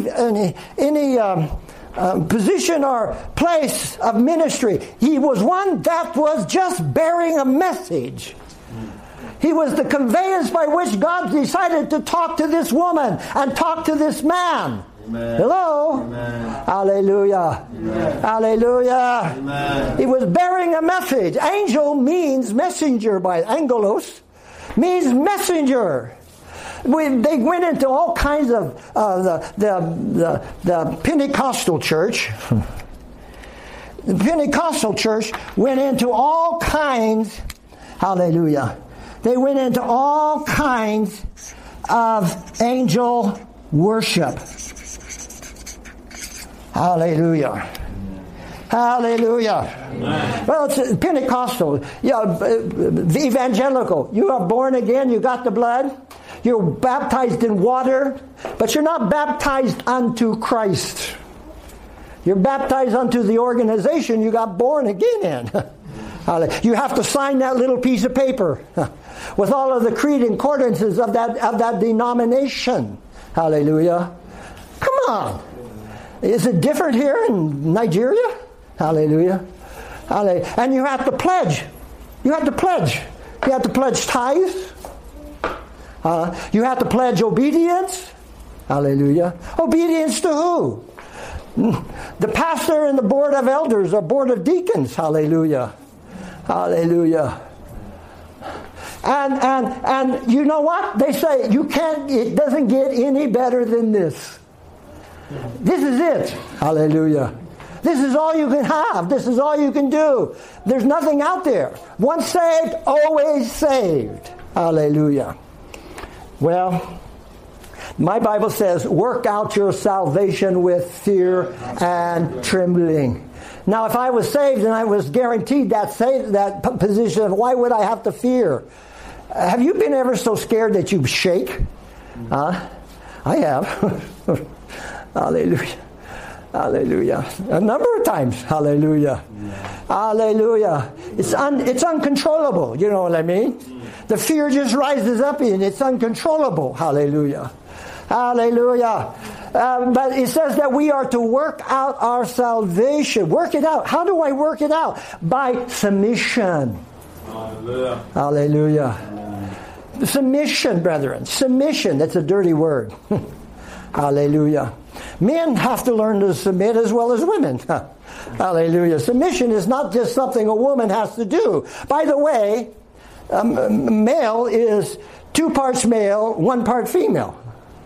position or place of ministry. He was one that was just bearing a message. He was the conveyance by which God decided to talk to this woman and talk to this man. Amen. Hello? Amen. Hallelujah. Amen. Hallelujah. Amen. He was bearing a message. Angel means messenger by angelos, means messenger. They went into all kinds of the Pentecostal church. The Pentecostal church went into all kinds, hallelujah, they went into all kinds of angel worship. Hallelujah. Hallelujah. Amen. Well, it's Pentecostal, the evangelical. You are born again, you got the blood, you're baptized in water, but you're not baptized unto Christ. You're baptized unto the organization you got born again in. You have to sign that little piece of paper with all of the creed concordances of that denomination. Hallelujah. Come on. Is it different here in Nigeria? Hallelujah. Hallelujah. And you have to pledge. You have to pledge. You have to pledge tithes. You have to pledge obedience. Hallelujah. Obedience to who? The pastor and the board of elders or board of deacons. Hallelujah. Hallelujah. And you know what? They say it doesn't get any better than this. This is it. Hallelujah. This is all you can have. This is all you can do. There's nothing out there. Once saved, always saved. Hallelujah. Well, my Bible says, work out your salvation with fear and trembling. Now, if I was saved and I was guaranteed that position, why would I have to fear? Have you been ever so scared that you shake? I have. Hallelujah. Hallelujah. A number of times. Hallelujah. Hallelujah. It's uncontrollable. You know what I mean? The fear just rises up in it's uncontrollable. Hallelujah. Hallelujah. But it says that we are to work out our salvation. Work it out. How do I work it out? By submission. Hallelujah. Hallelujah. Submission, brethren. Submission. That's a dirty word. Hallelujah. Men have to learn to submit as well as women. Hallelujah. Submission is not just something a woman has to do. By the way, male is 2 parts male, 1 part female.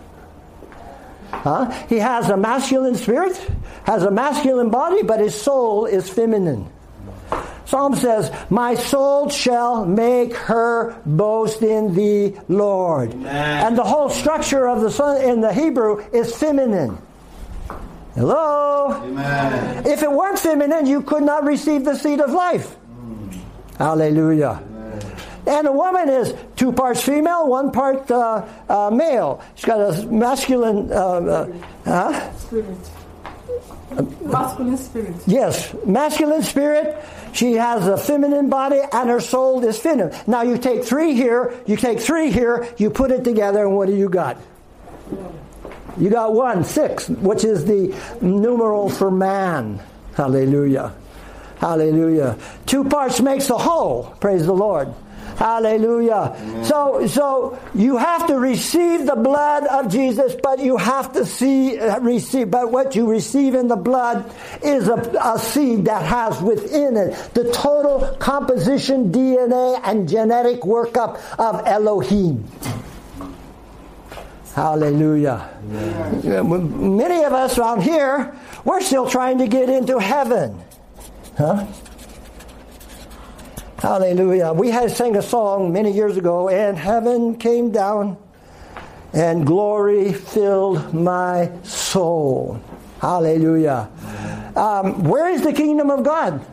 He has a masculine spirit, has a masculine body, but his soul is feminine. Psalm says, my soul shall make her boast in the Lord. Amen. And the whole structure of the son in the Hebrew is feminine. Hello? Amen. If it weren't feminine, you could not receive the seed of life. Hallelujah. Amen. And a woman is 2 parts female, 1 part male. She's got a masculine... Spirit. Masculine spirit. Yes, masculine spirit. She has a feminine body and her soul is feminine. Now you take 3 here, you take 3 here, you put it together and what do you got? You got 1, 6, which is the numeral for man. Hallelujah. Hallelujah. 2 parts makes a whole. Praise the Lord. Hallelujah. Amen. So you have to receive the blood of Jesus, but you have to receive. But what you receive in the blood is a seed that has within it the total composition, DNA, and genetic workup of Elohim. Hallelujah. Amen. Many of us around here, we're still trying to get into heaven. Huh? Hallelujah. We had sang a song many years ago, and heaven came down and glory filled my soul. Hallelujah. Where is the kingdom of God?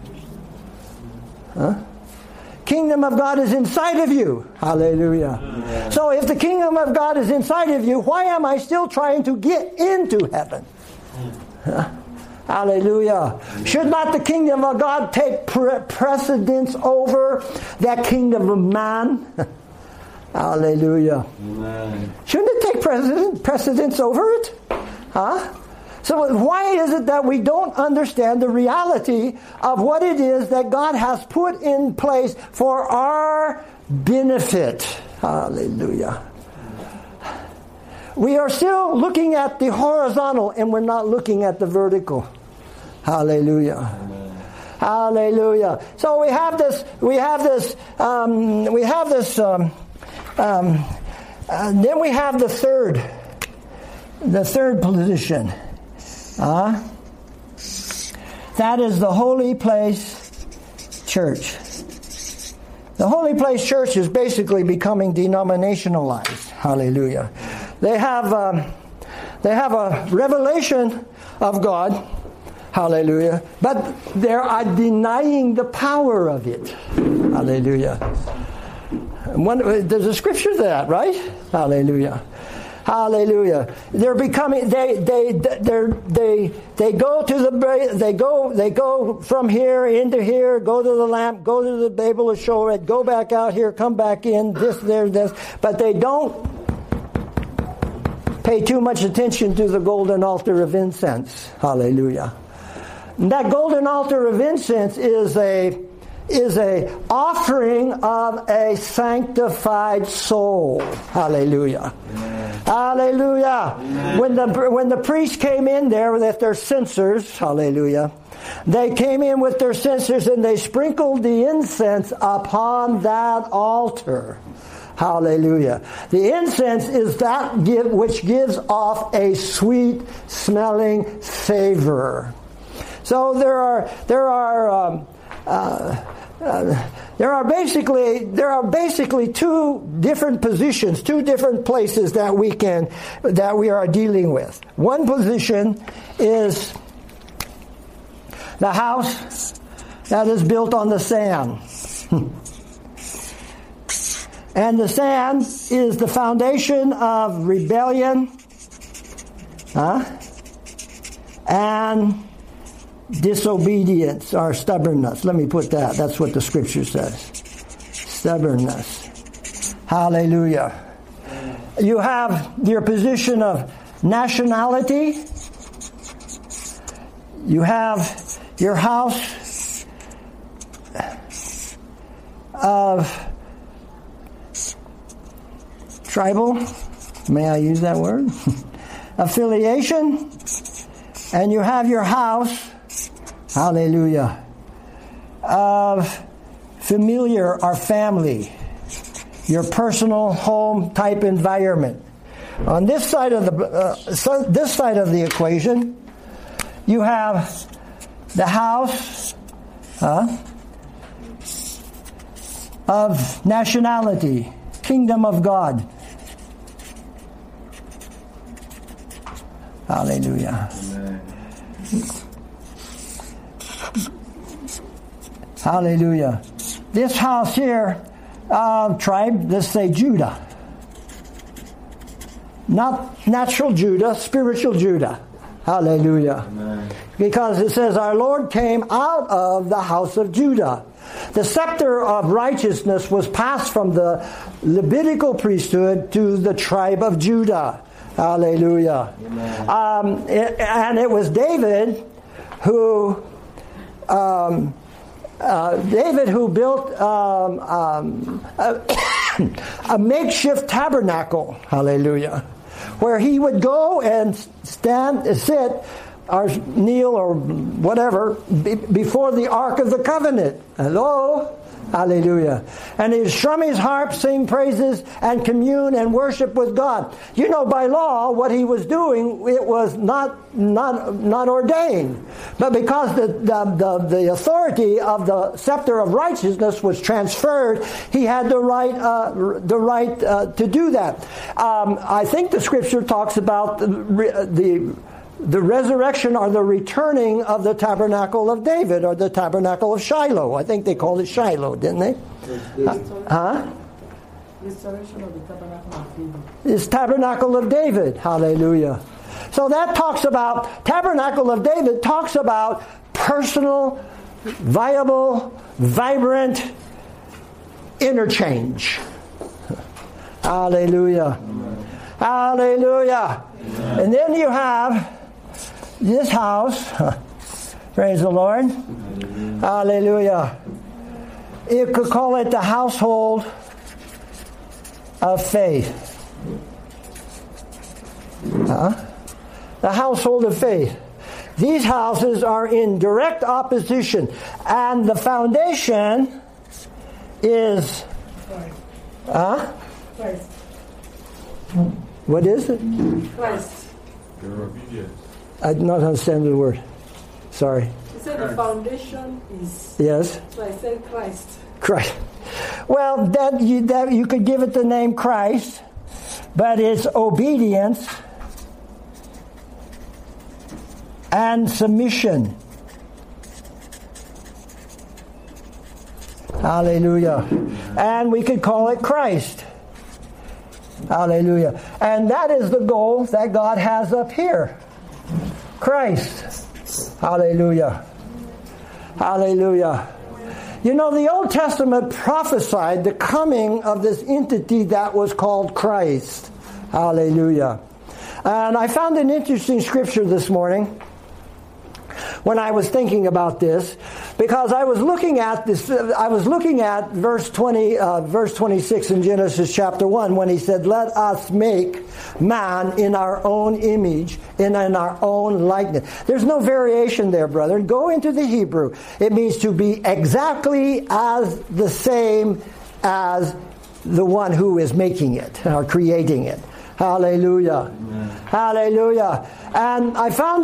Huh? Kingdom of God is inside of you. Hallelujah. Yeah. So if the kingdom of God is inside of you, why am I still trying to get into heaven? Huh? Hallelujah. Should not the kingdom of God take precedence over that kingdom of man? Hallelujah. Amen. Shouldn't it take precedence over it? Huh? So why is it that we don't understand the reality of what it is that God has put in place for our benefit? Hallelujah. we are still looking at the horizontal and we're not looking at the vertical. Hallelujah. Hallelujah. So we have this, then we have the third position. That is the holy place church. The holy place church is basically becoming denominationalized. Hallelujah. They have a revelation of God. Hallelujah. But they are denying the power of it. Hallelujah. There's a scripture to that, right? Hallelujah. Hallelujah. They're becoming. They go from here into here. Go to the lamp. Go to the Babel of Shored. Go back out here. Come back in. This. But they don't pay too much attention to the golden altar of incense. Hallelujah. And that golden altar of incense is a offering of a sanctified soul. Hallelujah. Amen. Hallelujah. Amen. When the priest came in there with their censers, hallelujah, they came in with their censers and they sprinkled the incense upon that altar. Hallelujah. The incense is that which gives off a sweet smelling savor. So there are basically two different positions, two different places that we are dealing with. One position is the house that is built on the sand. And the sand is the foundation of rebellion and disobedience or stubbornness. Let me put that. That's what the scripture says. Stubbornness. Hallelujah. You have your position of nationality. You have your house of tribal, may I use that word? Affiliation. And you have your house, hallelujah, of familiar or family, your personal home type environment. On this side of the equation, you have the house of nationality, kingdom of God. Hallelujah. Amen. Hallelujah. This house here, tribe, let's say Judah. Not natural Judah, spiritual Judah. Hallelujah. Amen. Because it says our Lord came out of the house of Judah. The scepter of righteousness was passed from the Levitical priesthood to the tribe of Judah. Hallelujah. And it was David who built a makeshift tabernacle. Hallelujah. Where he would go and sit or kneel or whatever before the Ark of the Covenant. Hello? Hallelujah. And he'd strum his harp, sing praises, and commune and worship with God. You know, by law, what he was doing, it was not ordained. But because the authority of the scepter of righteousness was transferred, he had the right to do that. I think the scripture talks about the resurrection or the returning of the tabernacle of David or the tabernacle of Shiloh. I think they called it Shiloh, didn't they? Restoration of the tabernacle of David. It's tabernacle of David. Hallelujah. So that talks about, tabernacle of David talks about personal, viable, vibrant interchange. Hallelujah. Amen. Hallelujah. Amen. And then you have this house, praise the Lord. Hallelujah. Hallelujah. You could call it the household of faith. The household of faith. These houses are in direct opposition. And the foundation is... Christ. What is it? Christ. Your obedience. I do not understand the word. Sorry. He said the foundation is... Yes? So I said Christ. Christ. Well, that you could give it the name Christ, but it's obedience and submission. Hallelujah. And we could call it Christ. Hallelujah. And that is the goal that God has up here. Christ. Hallelujah. Hallelujah. You know, the Old Testament prophesied the coming of this entity that was called Christ. Hallelujah. And I found an interesting scripture this morning when I was thinking about this, because I was looking at this. I was looking at verse 26 in Genesis chapter 1 when he said, "Let us make man in our own image and in our own likeness." There's no variation there, brethren. Go into the Hebrew. It means to be exactly as the same as the one who is making it or creating it. Hallelujah. Amen. Hallelujah. And I found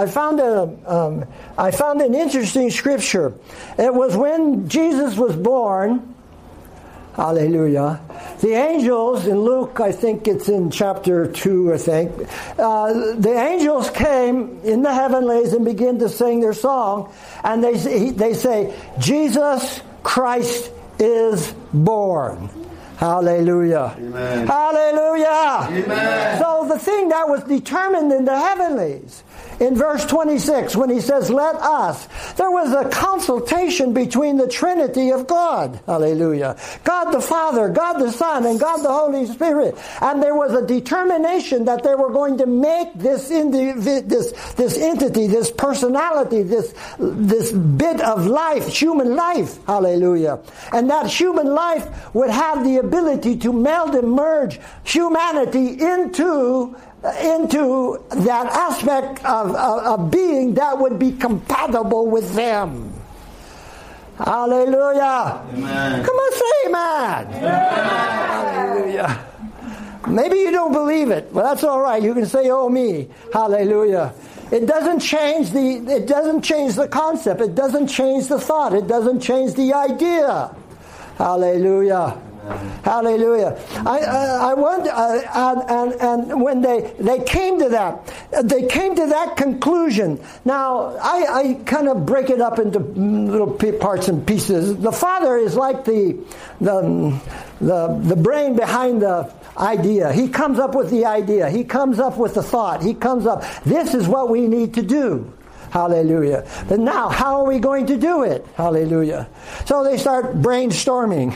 an interesting scripture. It was when Jesus was born. Hallelujah. The angels in Luke, I think it's in chapter 2, I think. The angels came in the heavenlies and began to sing their song. And they say, Jesus Christ is born. Hallelujah. Amen. Hallelujah. Amen. So the thing that was determined in the heavenlies, in verse 26, when he says, "Let us," there was a consultation between the Trinity of God. Hallelujah. God the Father, God the Son, and God the Holy Spirit. And there was a determination that they were going to make this entity, this personality, this bit of life, human life. Hallelujah. And that human life would have the ability to meld and merge humanity into that aspect of being that would be compatible with them. Hallelujah. Amen. Come on, say amen. Hallelujah. Maybe you don't believe it. Well, that's all right. You can say, "Oh me." Hallelujah. It doesn't change the concept. It doesn't change the thought. It doesn't change the idea. Hallelujah. Hallelujah. I wonder, and when they came to that conclusion. Now, I kind of break it up into little parts and pieces. The Father is like the brain behind the idea. He comes up with the idea. He comes up with the thought. This is what we need to do. Hallelujah. But now, how are we going to do it? Hallelujah. So they start brainstorming.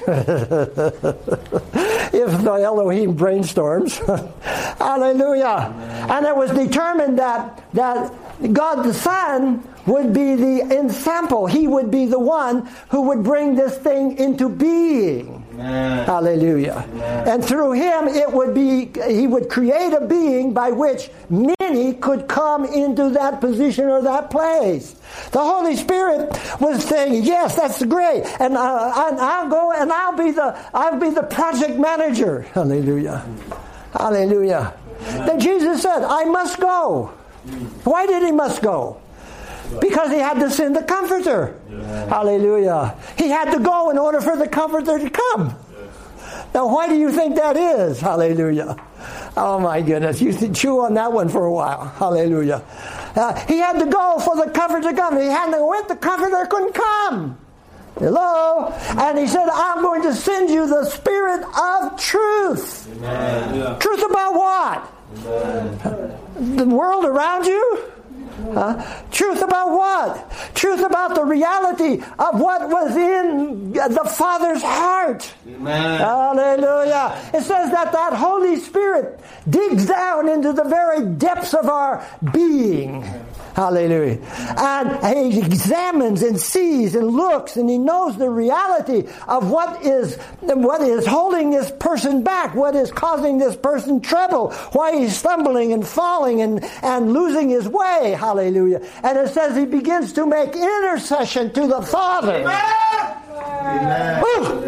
If the Elohim brainstorms. Hallelujah. And it was determined that God the Son would be the ensample. He would be the one who would bring this thing into being. Amen. Hallelujah. Amen. And through him he would create a being by which many could come into that position or that place. The Holy Spirit was saying, "Yes, that's great, and I'll go and I'll be the project manager." Hallelujah. Hallelujah. Amen. Then Jesus said, "I must go." Why did he must go? Because he had to send the Comforter. Yes. Hallelujah. He had to go in order for the Comforter to come. Yes. Now, why do you think that is? Hallelujah. Oh, my goodness. You should chew on that one for a while. Hallelujah. He had to go for the Comforter to come. He had to wait. The Comforter couldn't come. Hello? And he said, "I'm going to send you the Spirit of truth." Amen. Truth about what? Amen. The world around you? Truth about what? Truth about the reality of what was in the Father's heart. Amen. Hallelujah. It says that Holy Spirit digs down into the very depths of our being. Hallelujah. And he examines and sees and looks, and he knows the reality of what is holding this person back, what is causing this person trouble, why he's stumbling and falling and losing his way. Hallelujah. And it says he begins to make intercession to the Father. Amen.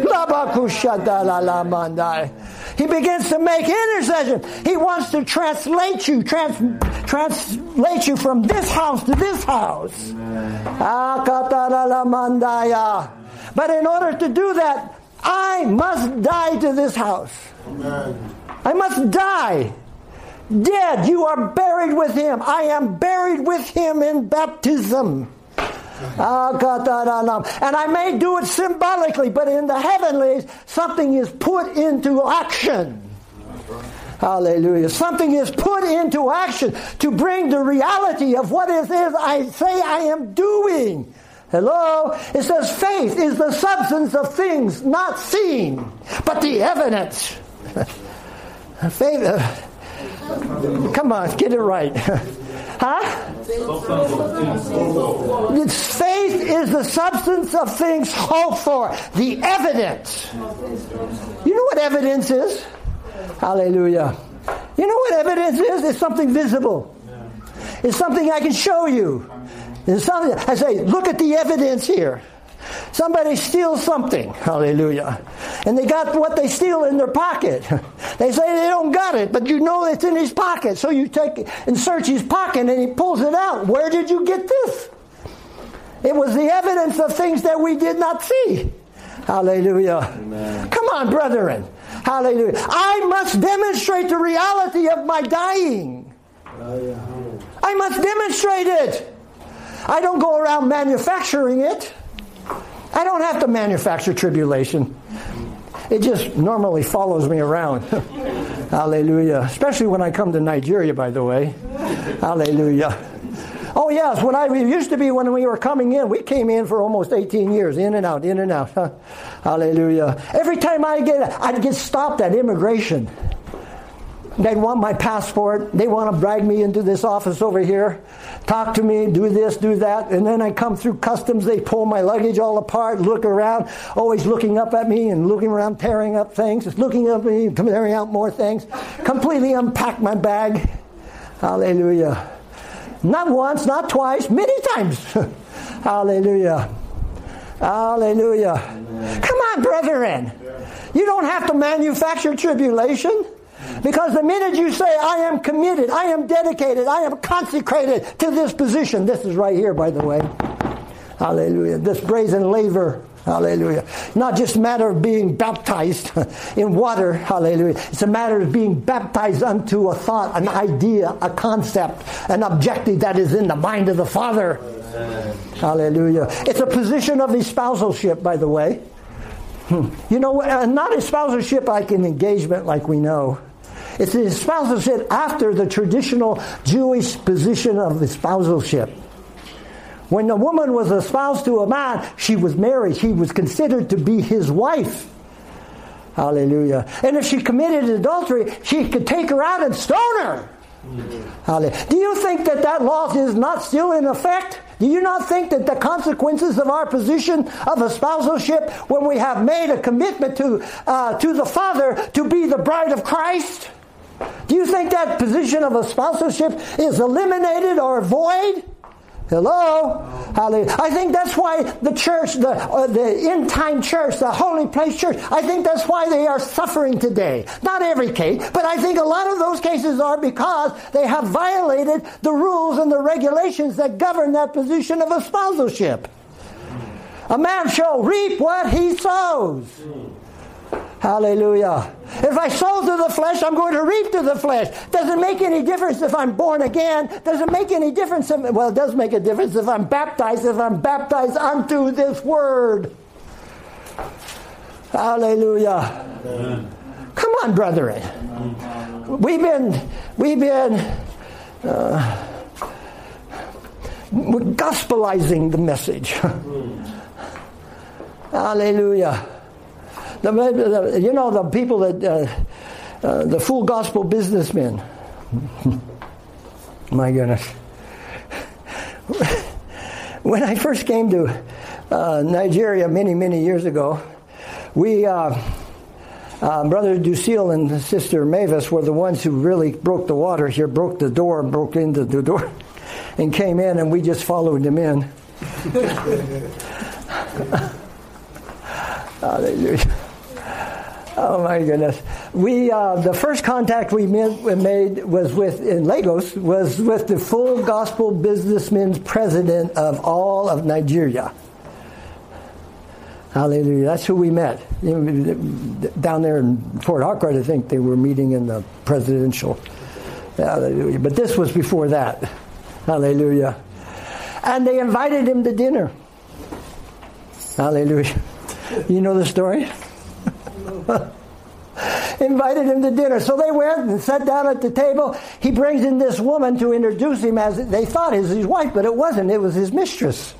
He begins to make intercession. He wants to translate you from this house to this house. But in order to do that, I must die to this house. I must die. Dead, you are buried with him. I am buried with him in baptism. And I may do it symbolically, but in the heavenlies, something is put into action. Hallelujah. Something is put into action to bring the reality of what it is I say I am doing. Hello? It says faith is the substance of things not seen, but the evidence. Faith. Come on, get it right. Huh? Its faith is the substance of things hoped for. The evidence. You know what evidence is? Hallelujah. You know what evidence is? It's something visible. It's something I can show you. It's something I say, look at the evidence here. Somebody steals something, hallelujah, and they got what they steal in their pocket. They say they don't got it, but you know it's in his pocket. So you take and search his pocket and he pulls it out. Where did you get this? It was the evidence of things that we did not see. Hallelujah. Amen. Come on, brethren. Hallelujah. I must demonstrate the reality of my dying. I must demonstrate it. I don't go around manufacturing it. I don't have to manufacture tribulation. It just normally follows me around. Hallelujah. Especially when I come to Nigeria, by the way. Hallelujah. Oh, yes. It used to be when we were coming in, we came in for almost 18 years, in and out, in and out. Hallelujah. Every time I'd get stopped at immigration. They'd want my passport. They want to drag me into this office over here. Talk to me, do this, do that. And then I come through customs. They pull my luggage all apart, look around, always looking up at me and looking around, tearing up things. Just looking up at me, tearing out more things. Completely unpack my bag. Hallelujah. Not once, not twice, many times. Hallelujah. Hallelujah. Amen. Come on, brethren. You don't have to manufacture tribulation. Because the minute you say, I am committed, I am dedicated, I am consecrated to this position. This is right here, by the way. Hallelujah. This brazen laver. Hallelujah. Not just a matter of being baptized in water. Hallelujah. It's a matter of being baptized unto a thought, an idea, a concept, an objective that is in the mind of the Father. Hallelujah. It's a position of espousalship, by the way. You know, not espousalship like an engagement like we know. It's the espousalship after the traditional Jewish position of espousalship. When the woman was espoused to a man, she was married. She was considered to be his wife. Hallelujah. And if she committed adultery, she could take her out and stone her. Hallelujah. Do you think that law is not still in effect? Do you not think that the consequences of our position of espousalship, when we have made a commitment to the Father to be the bride of Christ, do you think that position of espousalship is eliminated or void? Hello? Hallelujah. I think that's why the church, the end-time church, the holy place church, I think that's why they are suffering today. Not every case, but I think a lot of those cases are because they have violated the rules and the regulations that govern that position of espousalship. A man shall reap what he sows. Hallelujah. If I sow to the flesh, I'm going to reap to the flesh. Doesn't make any difference if I'm born again. Doesn't make any difference. It does make a difference if I'm baptized unto this word. Hallelujah. Amen. Come on, brethren. We've been gospelizing the message. Hallelujah. The people that, the full gospel businessmen. My goodness. when I first came to Nigeria many years ago, we, Brother Ducille and Sister Mavis were the ones who really broke the water here, broke into the door, and came in, and we just followed them in. Hallelujah. Oh my goodness. The first contact we made was in Lagos, was with the Full Gospel Businessmen's president of all of Nigeria. Hallelujah. That's who we met. Down there in Port Harcourt, I think they were meeting in the presidential. Hallelujah. But this was before that. Hallelujah. And they invited him to dinner. Hallelujah. You know the story? Invited him to dinner. So they went and sat down at the table. He brings in this woman to introduce him as they thought is his wife, but it wasn't. It was his mistress.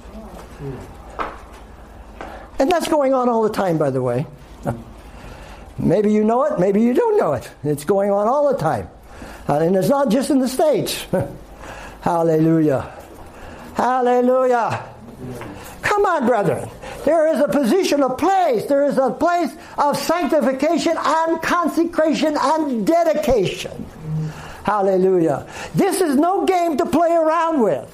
And that's going on all the time, by the way. Maybe you know it, maybe you don't know it. It's going on all the time. And it's not just in the States. Hallelujah. Hallelujah. Come on, brethren. There is a position, a place. There is a place of sanctification and consecration and dedication. Hallelujah. This is no game to play around with.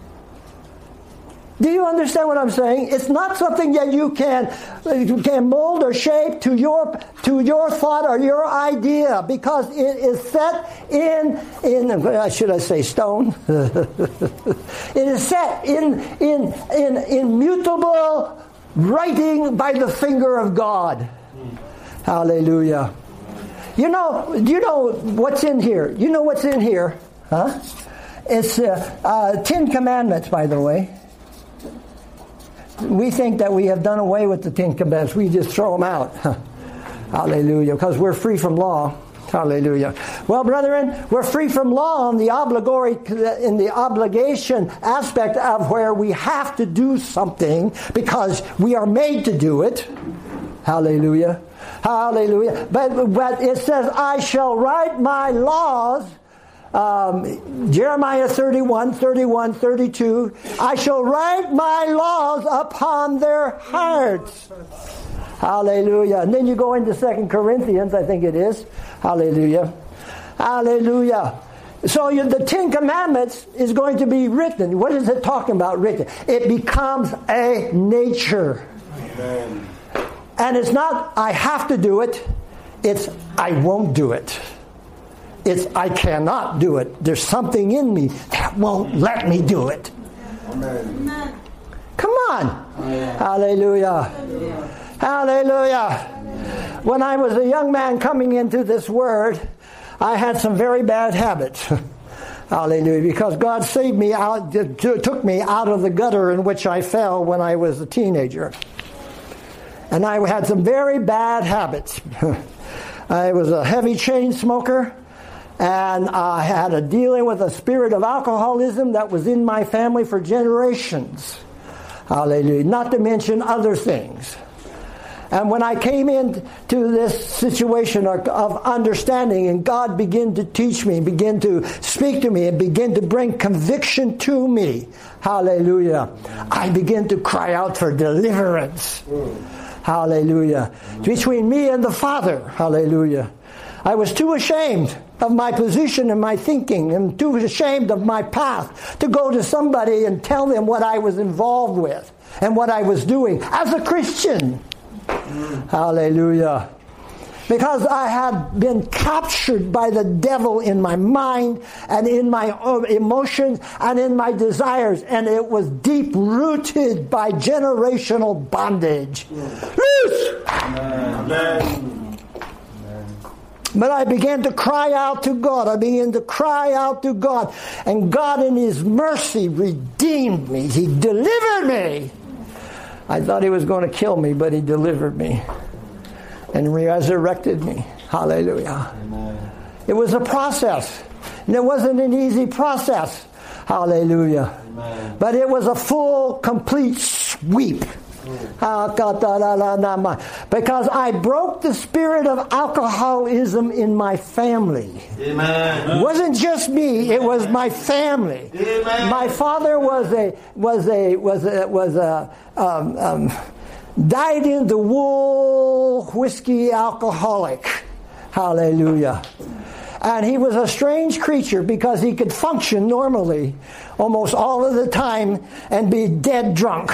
Do you understand what I'm saying? It's not something that you can mold or shape to your thought or your idea, because it is set in should I say stone? It is set in immutable writing by the finger of God. Hallelujah. You know what's in here? You know what's in here? Huh? It's 10 Commandments, by the way. We think that we have done away with the 10 Commandments. We just throw them out. Hallelujah. Because we're free from law. Hallelujah. Well, brethren, we're free from law in the obligation aspect of where we have to do something because we are made to do it. Hallelujah. Hallelujah. But it says, I shall write my laws. Jeremiah 31, 32, I shall write my laws upon their hearts. Hallelujah. And then you go into 2 Corinthians, I think it is. Hallelujah. Hallelujah. So the 10 Commandments is going to be written. What is it talking about written? It becomes a nature. Amen. And it's not, I have to do it. It's, I won't do it. It's, I cannot do it. There's something in me that won't let me do it. Amen. Come on. Amen. Hallelujah. Hallelujah. When I was a young man coming into this word, I had some very bad habits. Hallelujah. Because God saved me out, took me out of the gutter in which I fell when I was a teenager. And I had some very bad habits. I was a heavy chain smoker. And I had a dealing with a spirit of alcoholism that was in my family for generations. Hallelujah. Not to mention other things. And when I came into this situation of understanding, and God began to teach me, began to speak to me, and began to bring conviction to me, hallelujah, I began to cry out for deliverance. Hallelujah. Between me and the Father, hallelujah. I was too ashamed of my position and my thinking, and too ashamed of my path to go to somebody and tell them what I was involved with and what I was doing as a Christian. Hallelujah. Because I had been captured by the devil in my mind and in my emotions and in my desires, and it was deep-rooted by generational bondage. Loose! Amen. But I began to cry out to God. I began to cry out to God. And God in His mercy redeemed me. He delivered me. I thought He was going to kill me, but He delivered me. And resurrected me. Hallelujah. Amen. It was a process. And it wasn't an easy process. Hallelujah. Amen. But it was a full, complete sweep. Because I broke the spirit of alcoholism in my family. Amen. It wasn't just me; it was my family. Amen. My father was a dyed in the wool whiskey alcoholic. Hallelujah. And he was a strange creature because he could function normally almost all of the time and be dead drunk.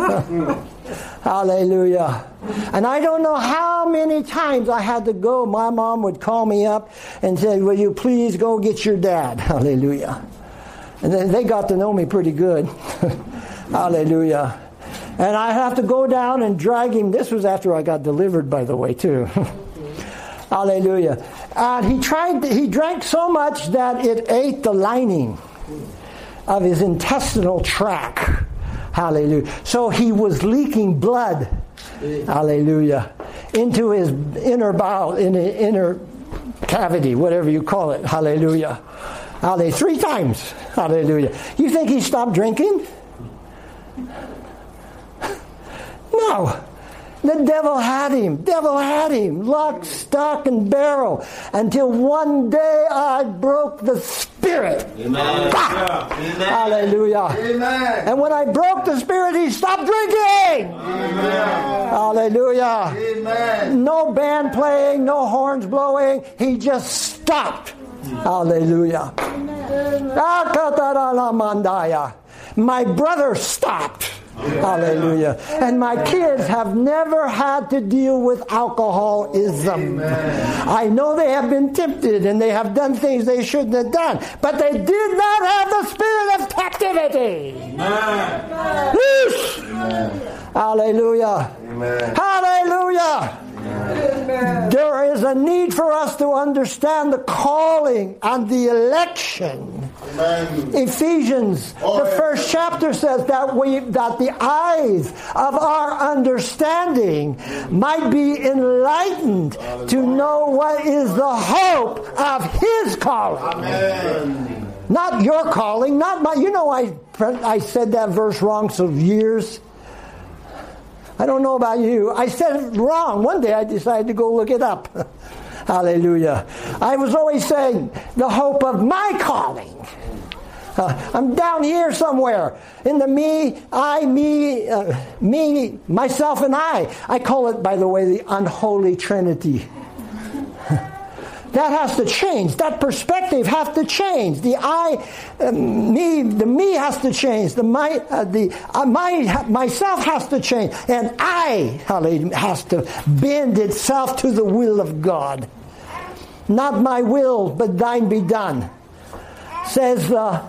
Hallelujah. And I don't know how many times I had to go. My mom would call me up and say, will you please go get your dad? Hallelujah. And then they got to know me pretty good. Hallelujah. And I have to go down and drag him. This was after I got delivered, by the way, too. Hallelujah. And he drank so much that it ate the lining of his intestinal tract. Hallelujah. So he was leaking blood. Hallelujah. Into his inner bowel, inner cavity, whatever you call it. Hallelujah. Hallelujah. 3 times. Hallelujah. You think he stopped drinking? No. The devil had him, lock, stock, and barrel, until one day I broke the spirit. Amen. Ah! Amen. Hallelujah. Amen. And when I broke the spirit, he stopped drinking. Amen. Hallelujah. Amen. No band playing, no horns blowing. He just stopped. Hallelujah. My brother stopped. Hallelujah. And my kids have never had to deal with alcoholism. Amen. I know they have been tempted and they have done things they shouldn't have done, but they did not have the spirit of captivity. Amen. Loose. Amen. Hallelujah. Amen. Hallelujah. Amen. There is a need for us to understand the calling and the election. Amen. Ephesians, the first chapter says that the eyes of our understanding might be enlightened to know what is the hope of His calling. Amen. Not your calling, not my. You know, I said that verse wrong for years. I don't know about you. I said it wrong. One day I decided to go look it up. Hallelujah. I was always saying the hope of my calling. I'm down here somewhere in the me, myself, and I. I call it, by the way, the unholy trinity. That has to change. That perspective has to change. The me has to change. Myself has to change, and hallelujah, has to bend itself to the will of God. Not my will, but thine be done. Says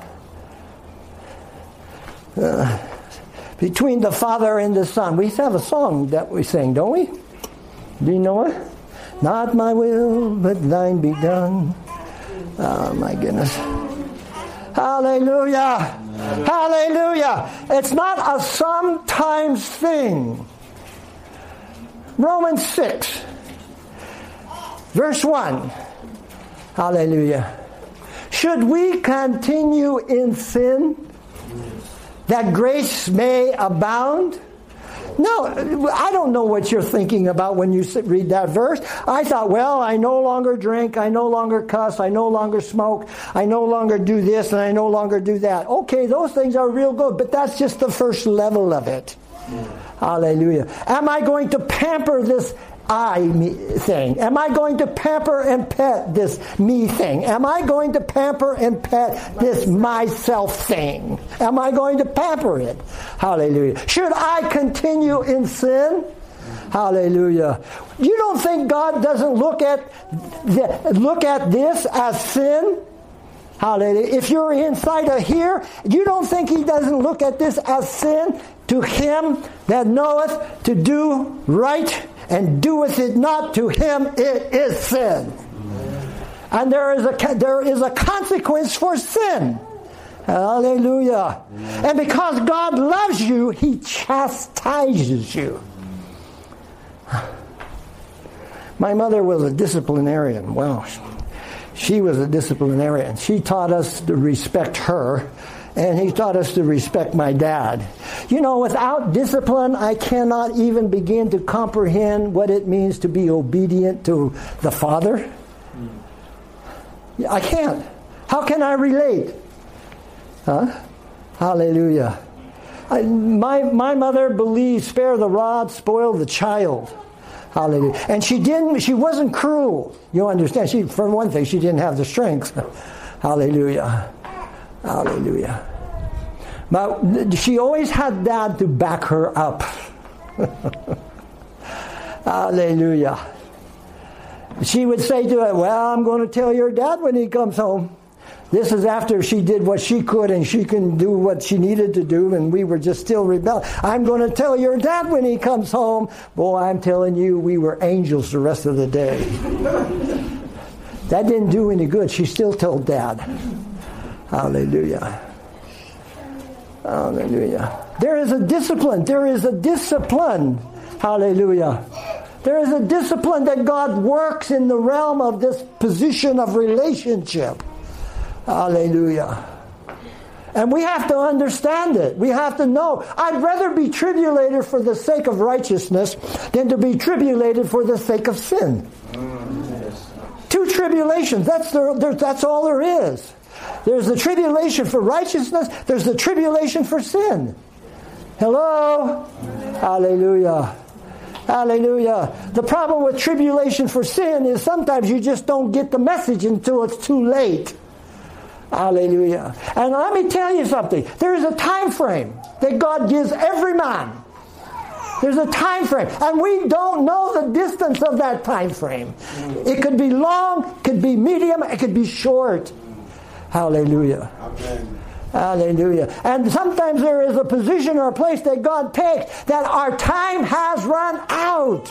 between the Father and the Son. We have a song that we sing, don't we? Do you know it? Not my will, but thine be done. Oh, my goodness. Hallelujah. Hallelujah. It's not a sometimes thing. Romans 6, verse 1. Hallelujah. Should we continue in sin that grace may abound? No, I don't know what you're thinking about when you read that verse. I thought, well, I no longer drink, I no longer cuss, I no longer smoke, I no longer do this, and I no longer do that. Okay, those things are real good, but that's just the first level of it. Hallelujah. Am I going to pamper this me thing? Am I going to pamper and pet this me thing? Am I going to pamper and pet this myself thing? Am I going to pamper it? Hallelujah. Should I continue in sin? Hallelujah. You don't think God doesn't look at this as sin? Hallelujah. If you're inside of here, you don't think He doesn't look at this as sin? To him that knoweth to do right and doeth it not, to him it is sin. And there is a consequence for sin. Hallelujah. And because God loves you, He chastises you. My mother was a disciplinarian. Well, she was a disciplinarian. She taught us to respect her And he taught us to respect my dad. You know, without discipline, I cannot even begin to comprehend what it means to be obedient to the Father. I can't. How can I relate? Huh? Hallelujah. My mother believed, spare the rod, spoil the child. Hallelujah. And she wasn't cruel. You understand? For one thing, she didn't have the strength. Hallelujah. Hallelujah. But she always had Dad to back her up. Hallelujah. She would say to her, well, I'm going to tell your dad when he comes home. This is after she did what she could and she can do what she needed to do, and we were just still rebelling. I'm going to tell your dad when he comes home. Boy, I'm telling you, we were angels the rest of the day. That didn't do any good. She still told Dad. Hallelujah. Hallelujah. There is a discipline. There is a discipline. Hallelujah. There is a discipline that God works in the realm of this position of relationship. Hallelujah. And we have to understand it. We have to know. I'd rather be tribulated for the sake of righteousness than to be tribulated for the sake of sin. Two tribulations. That's all there is. There's the tribulation for righteousness. There's the tribulation for sin. Hello? Hallelujah. Hallelujah. The problem with tribulation for sin is sometimes you just don't get the message until it's too late. Hallelujah. And let me tell you something. There is a time frame that God gives every man. There's a time frame. And we don't know the distance of that time frame. It could be long, it could be medium, it could be short. Hallelujah. Amen. Hallelujah. And sometimes there is a position or a place that God takes that our time has run out.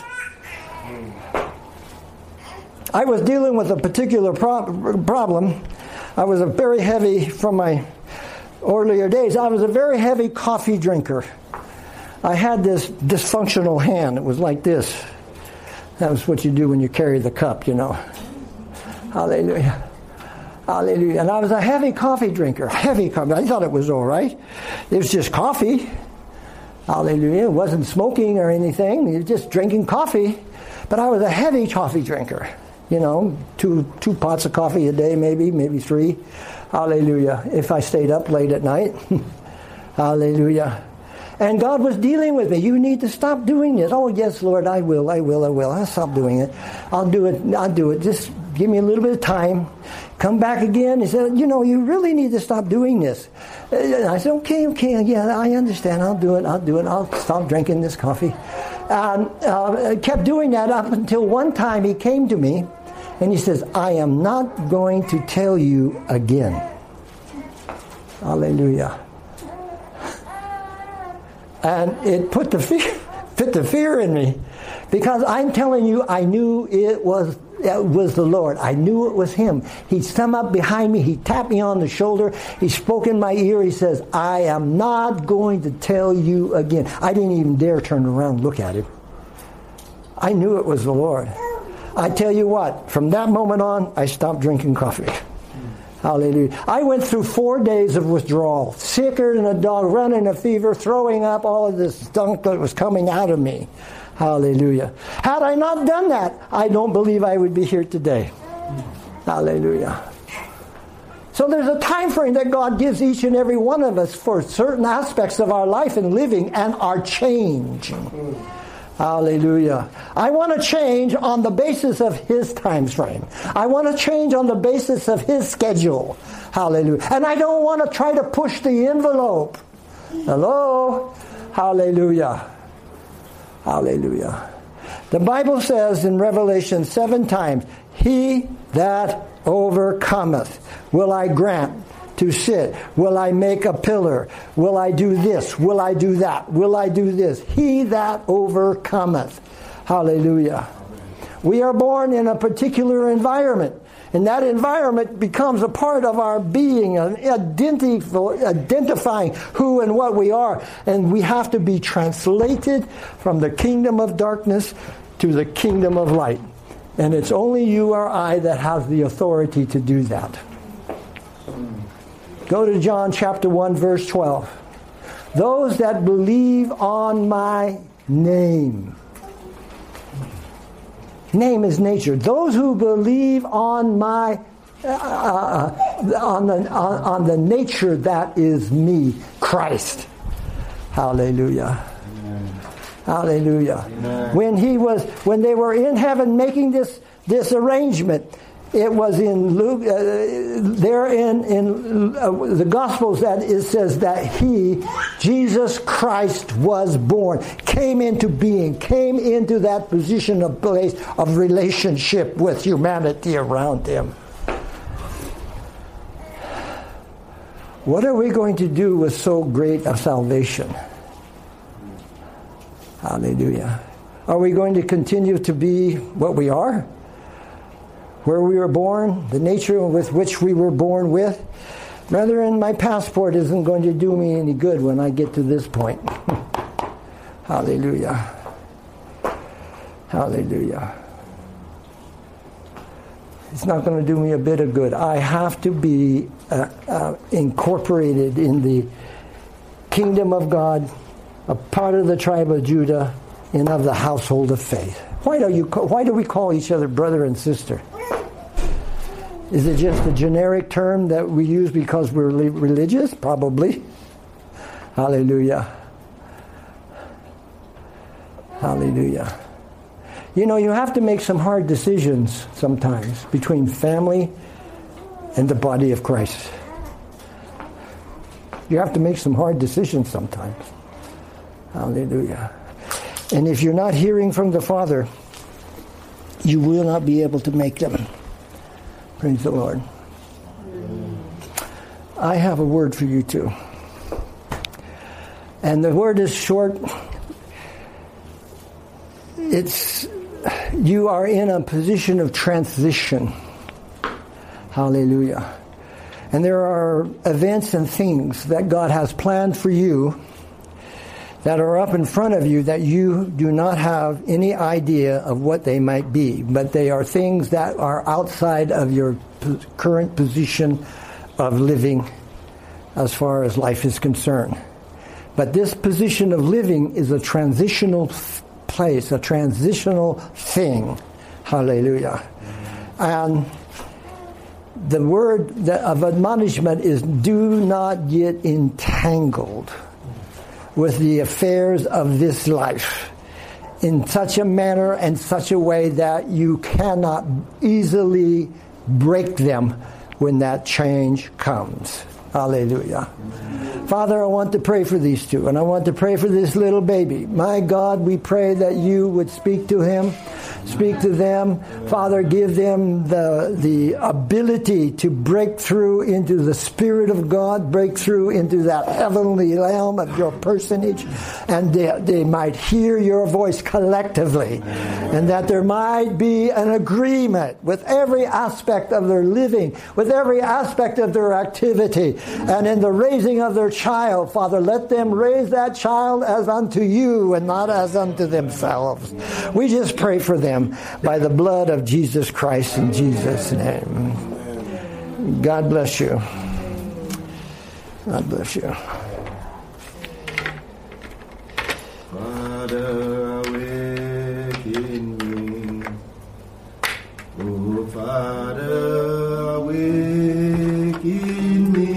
I was dealing with a particular problem. I was a very heavy, from my earlier days, I was a very heavy coffee drinker. I had this dysfunctional hand. It was like this. That was what you do when you carry the cup, you know. Hallelujah. Hallelujah. And I was a heavy coffee drinker. Heavy coffee. I thought it was all right. It was just coffee. Hallelujah. It wasn't smoking or anything. It was just drinking coffee. But I was a heavy coffee drinker. You know, two pots of coffee a day, maybe 3. Hallelujah. If I stayed up late at night. Hallelujah. And God was dealing with me. You need to stop doing this. Oh, yes, Lord, I will. I'll stop doing it. I'll do it. Just give me a little bit of time. Come back again. He said, you know, you really need to stop doing this. And I said, okay, yeah, I understand. I'll do it. I'll stop drinking this coffee. I kept doing that up until one time he came to me and he says, I am not going to tell you again. Hallelujah. And it put the fear in me, because I'm telling you, I knew it was the Lord. I knew it was Him. He come up behind me. He tapped me on the shoulder. He spoke in my ear. He says, I am not going to tell you again. I didn't even dare turn around and look at him. I knew it was the Lord. I tell you what, from that moment on, I stopped drinking coffee. Hallelujah. I went through 4 days of withdrawal, sicker than a dog, running a fever, throwing up all of this stunk that was coming out of me. Hallelujah. Had I not done that, I don't believe I would be here today. Hallelujah. So there's a time frame that God gives each and every one of us for certain aspects of our life and living and our change. Hallelujah. I want to change on the basis of His time frame. I want to change on the basis of His schedule. Hallelujah. And I don't want to try to push the envelope. Hello? Hallelujah. Hallelujah. The Bible says in Revelation 7 times, He that overcometh will I grant to sit. Will I make a pillar? Will I do this? Will I do that? Will I do this? He that overcometh. Hallelujah. We are born in a particular environment. And that environment becomes a part of our being, identifying who and what we are. And we have to be translated from the kingdom of darkness to the kingdom of light. And it's only you or I that have the authority to do that. Go to John chapter 1, verse 12. Those that believe on my name. Name is nature. Those who believe on my on the nature that is me, Christ. Hallelujah. Amen. Hallelujah. Amen. When they were in heaven making this arrangement, it was in Luke, there in the Gospels that it says that He, Jesus Christ, was born, came into being, came into that position of place of relationship with humanity around Him. What are we going to do with so great a salvation? Hallelujah. Are we going to continue to be what we are? Where we were born, the nature with which we were born with? Brethren, my passport isn't going to do me any good when I get to this point. Hallelujah. Hallelujah. It's not going to do me a bit of good. I have to be incorporated in the kingdom of God, a part of the tribe of Judah, and of the household of faith. Why do we call each other brother and sister? Is it just a generic term that we use because we're religious? Probably. Hallelujah. Hallelujah. You know, you have to make some hard decisions sometimes between family and the body of Christ. You have to make some hard decisions sometimes. Hallelujah. And if you're not hearing from the Father, you will not be able to make them. Praise the Lord. I have a word for you too. And the word is short. You are in a position of transition. Hallelujah. And there are events and things that God has planned for you that are up in front of you that you do not have any idea of what they might be. But they are things that are outside of your current position of living as far as life is concerned. But this position of living is a transitional place, a transitional thing. Hallelujah. And the word of admonishment is do not get entangled with the affairs of this life in such a manner and such a way that you cannot easily break them when that change comes. Hallelujah. Father, I want to pray for these two, and I want to pray for this little baby. My God, we pray that you would speak to him, speak to them. Father, give them the ability to break through into the Spirit of God, break through into that heavenly realm of your personage, and they might hear your voice collectively, and that there might be an agreement with every aspect of their living, with every aspect of their activity, and in the raising of their child. Father, let them raise that child as unto you and not as unto themselves. We just pray for them by the blood of Jesus Christ in Jesus' name. God bless you. God bless you. Father, awaken me. Oh, Father, awaken me.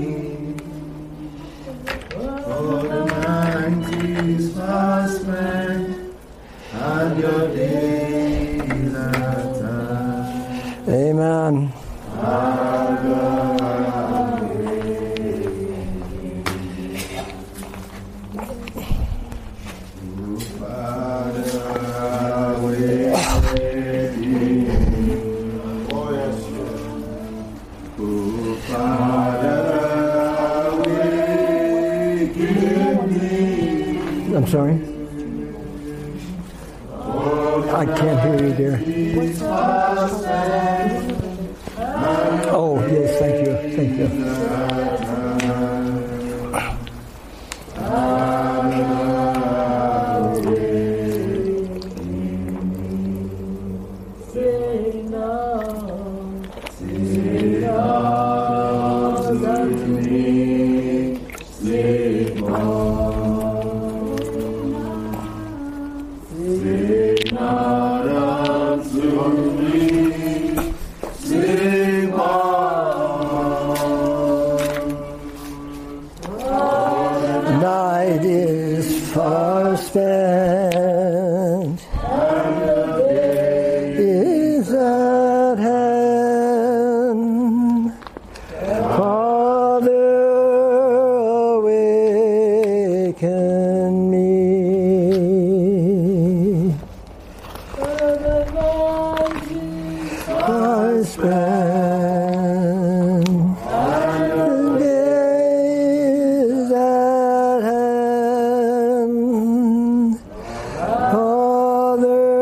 For the night is fast spent, and your days are done. Amen. Father, I'm sorry? I can't hear you, dear. Oh, yes, thank you. Thank you. Sing on, Sing not unto me, sing on. Night is far spent, And the day is at hand. Father, awaken me. Far spent, the day is at hand. Father,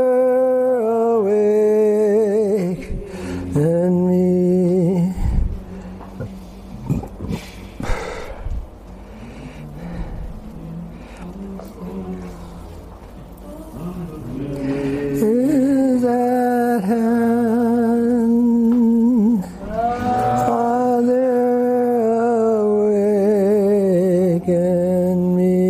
awaken me. Is at hand. Father, awaken me.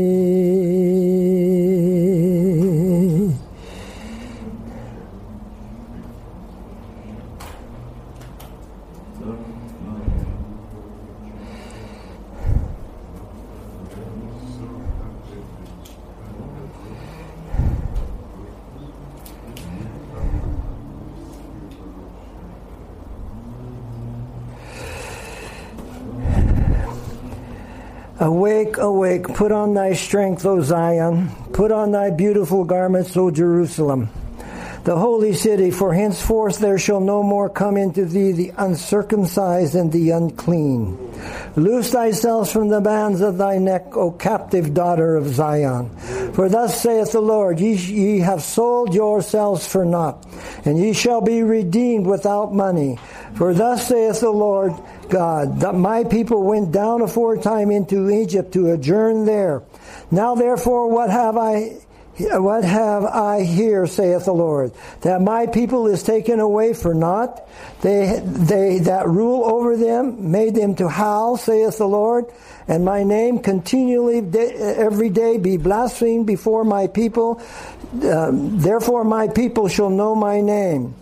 Awake, awake, put on thy strength, O Zion. Put on thy beautiful garments, O Jerusalem. The holy city, for henceforth there shall no more come into thee the uncircumcised and the unclean. Loose thyself from the bands of thy neck, O captive daughter of Zion. For thus saith the Lord, ye have sold yourselves for naught, and ye shall be redeemed without money. For thus saith the Lord God, that my people went down aforetime into Egypt to adjourn there. Now therefore what have I here, saith the Lord, that my people is taken away for naught? They that rule over them made them to howl, saith the Lord, and my name continually every day be blasphemed before my people. Therefore my people shall know my name.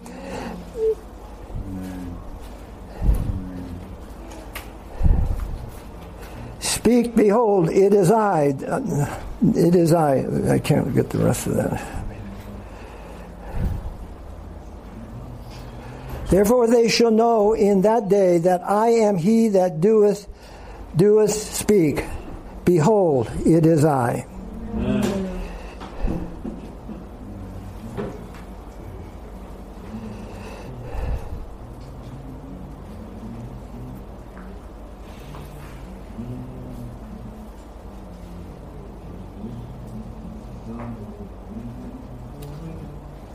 Speak, behold, it is I. It is I. I can't get the rest of that. Therefore they shall know in that day that I am he that doeth speak. Behold, it is I. Amen.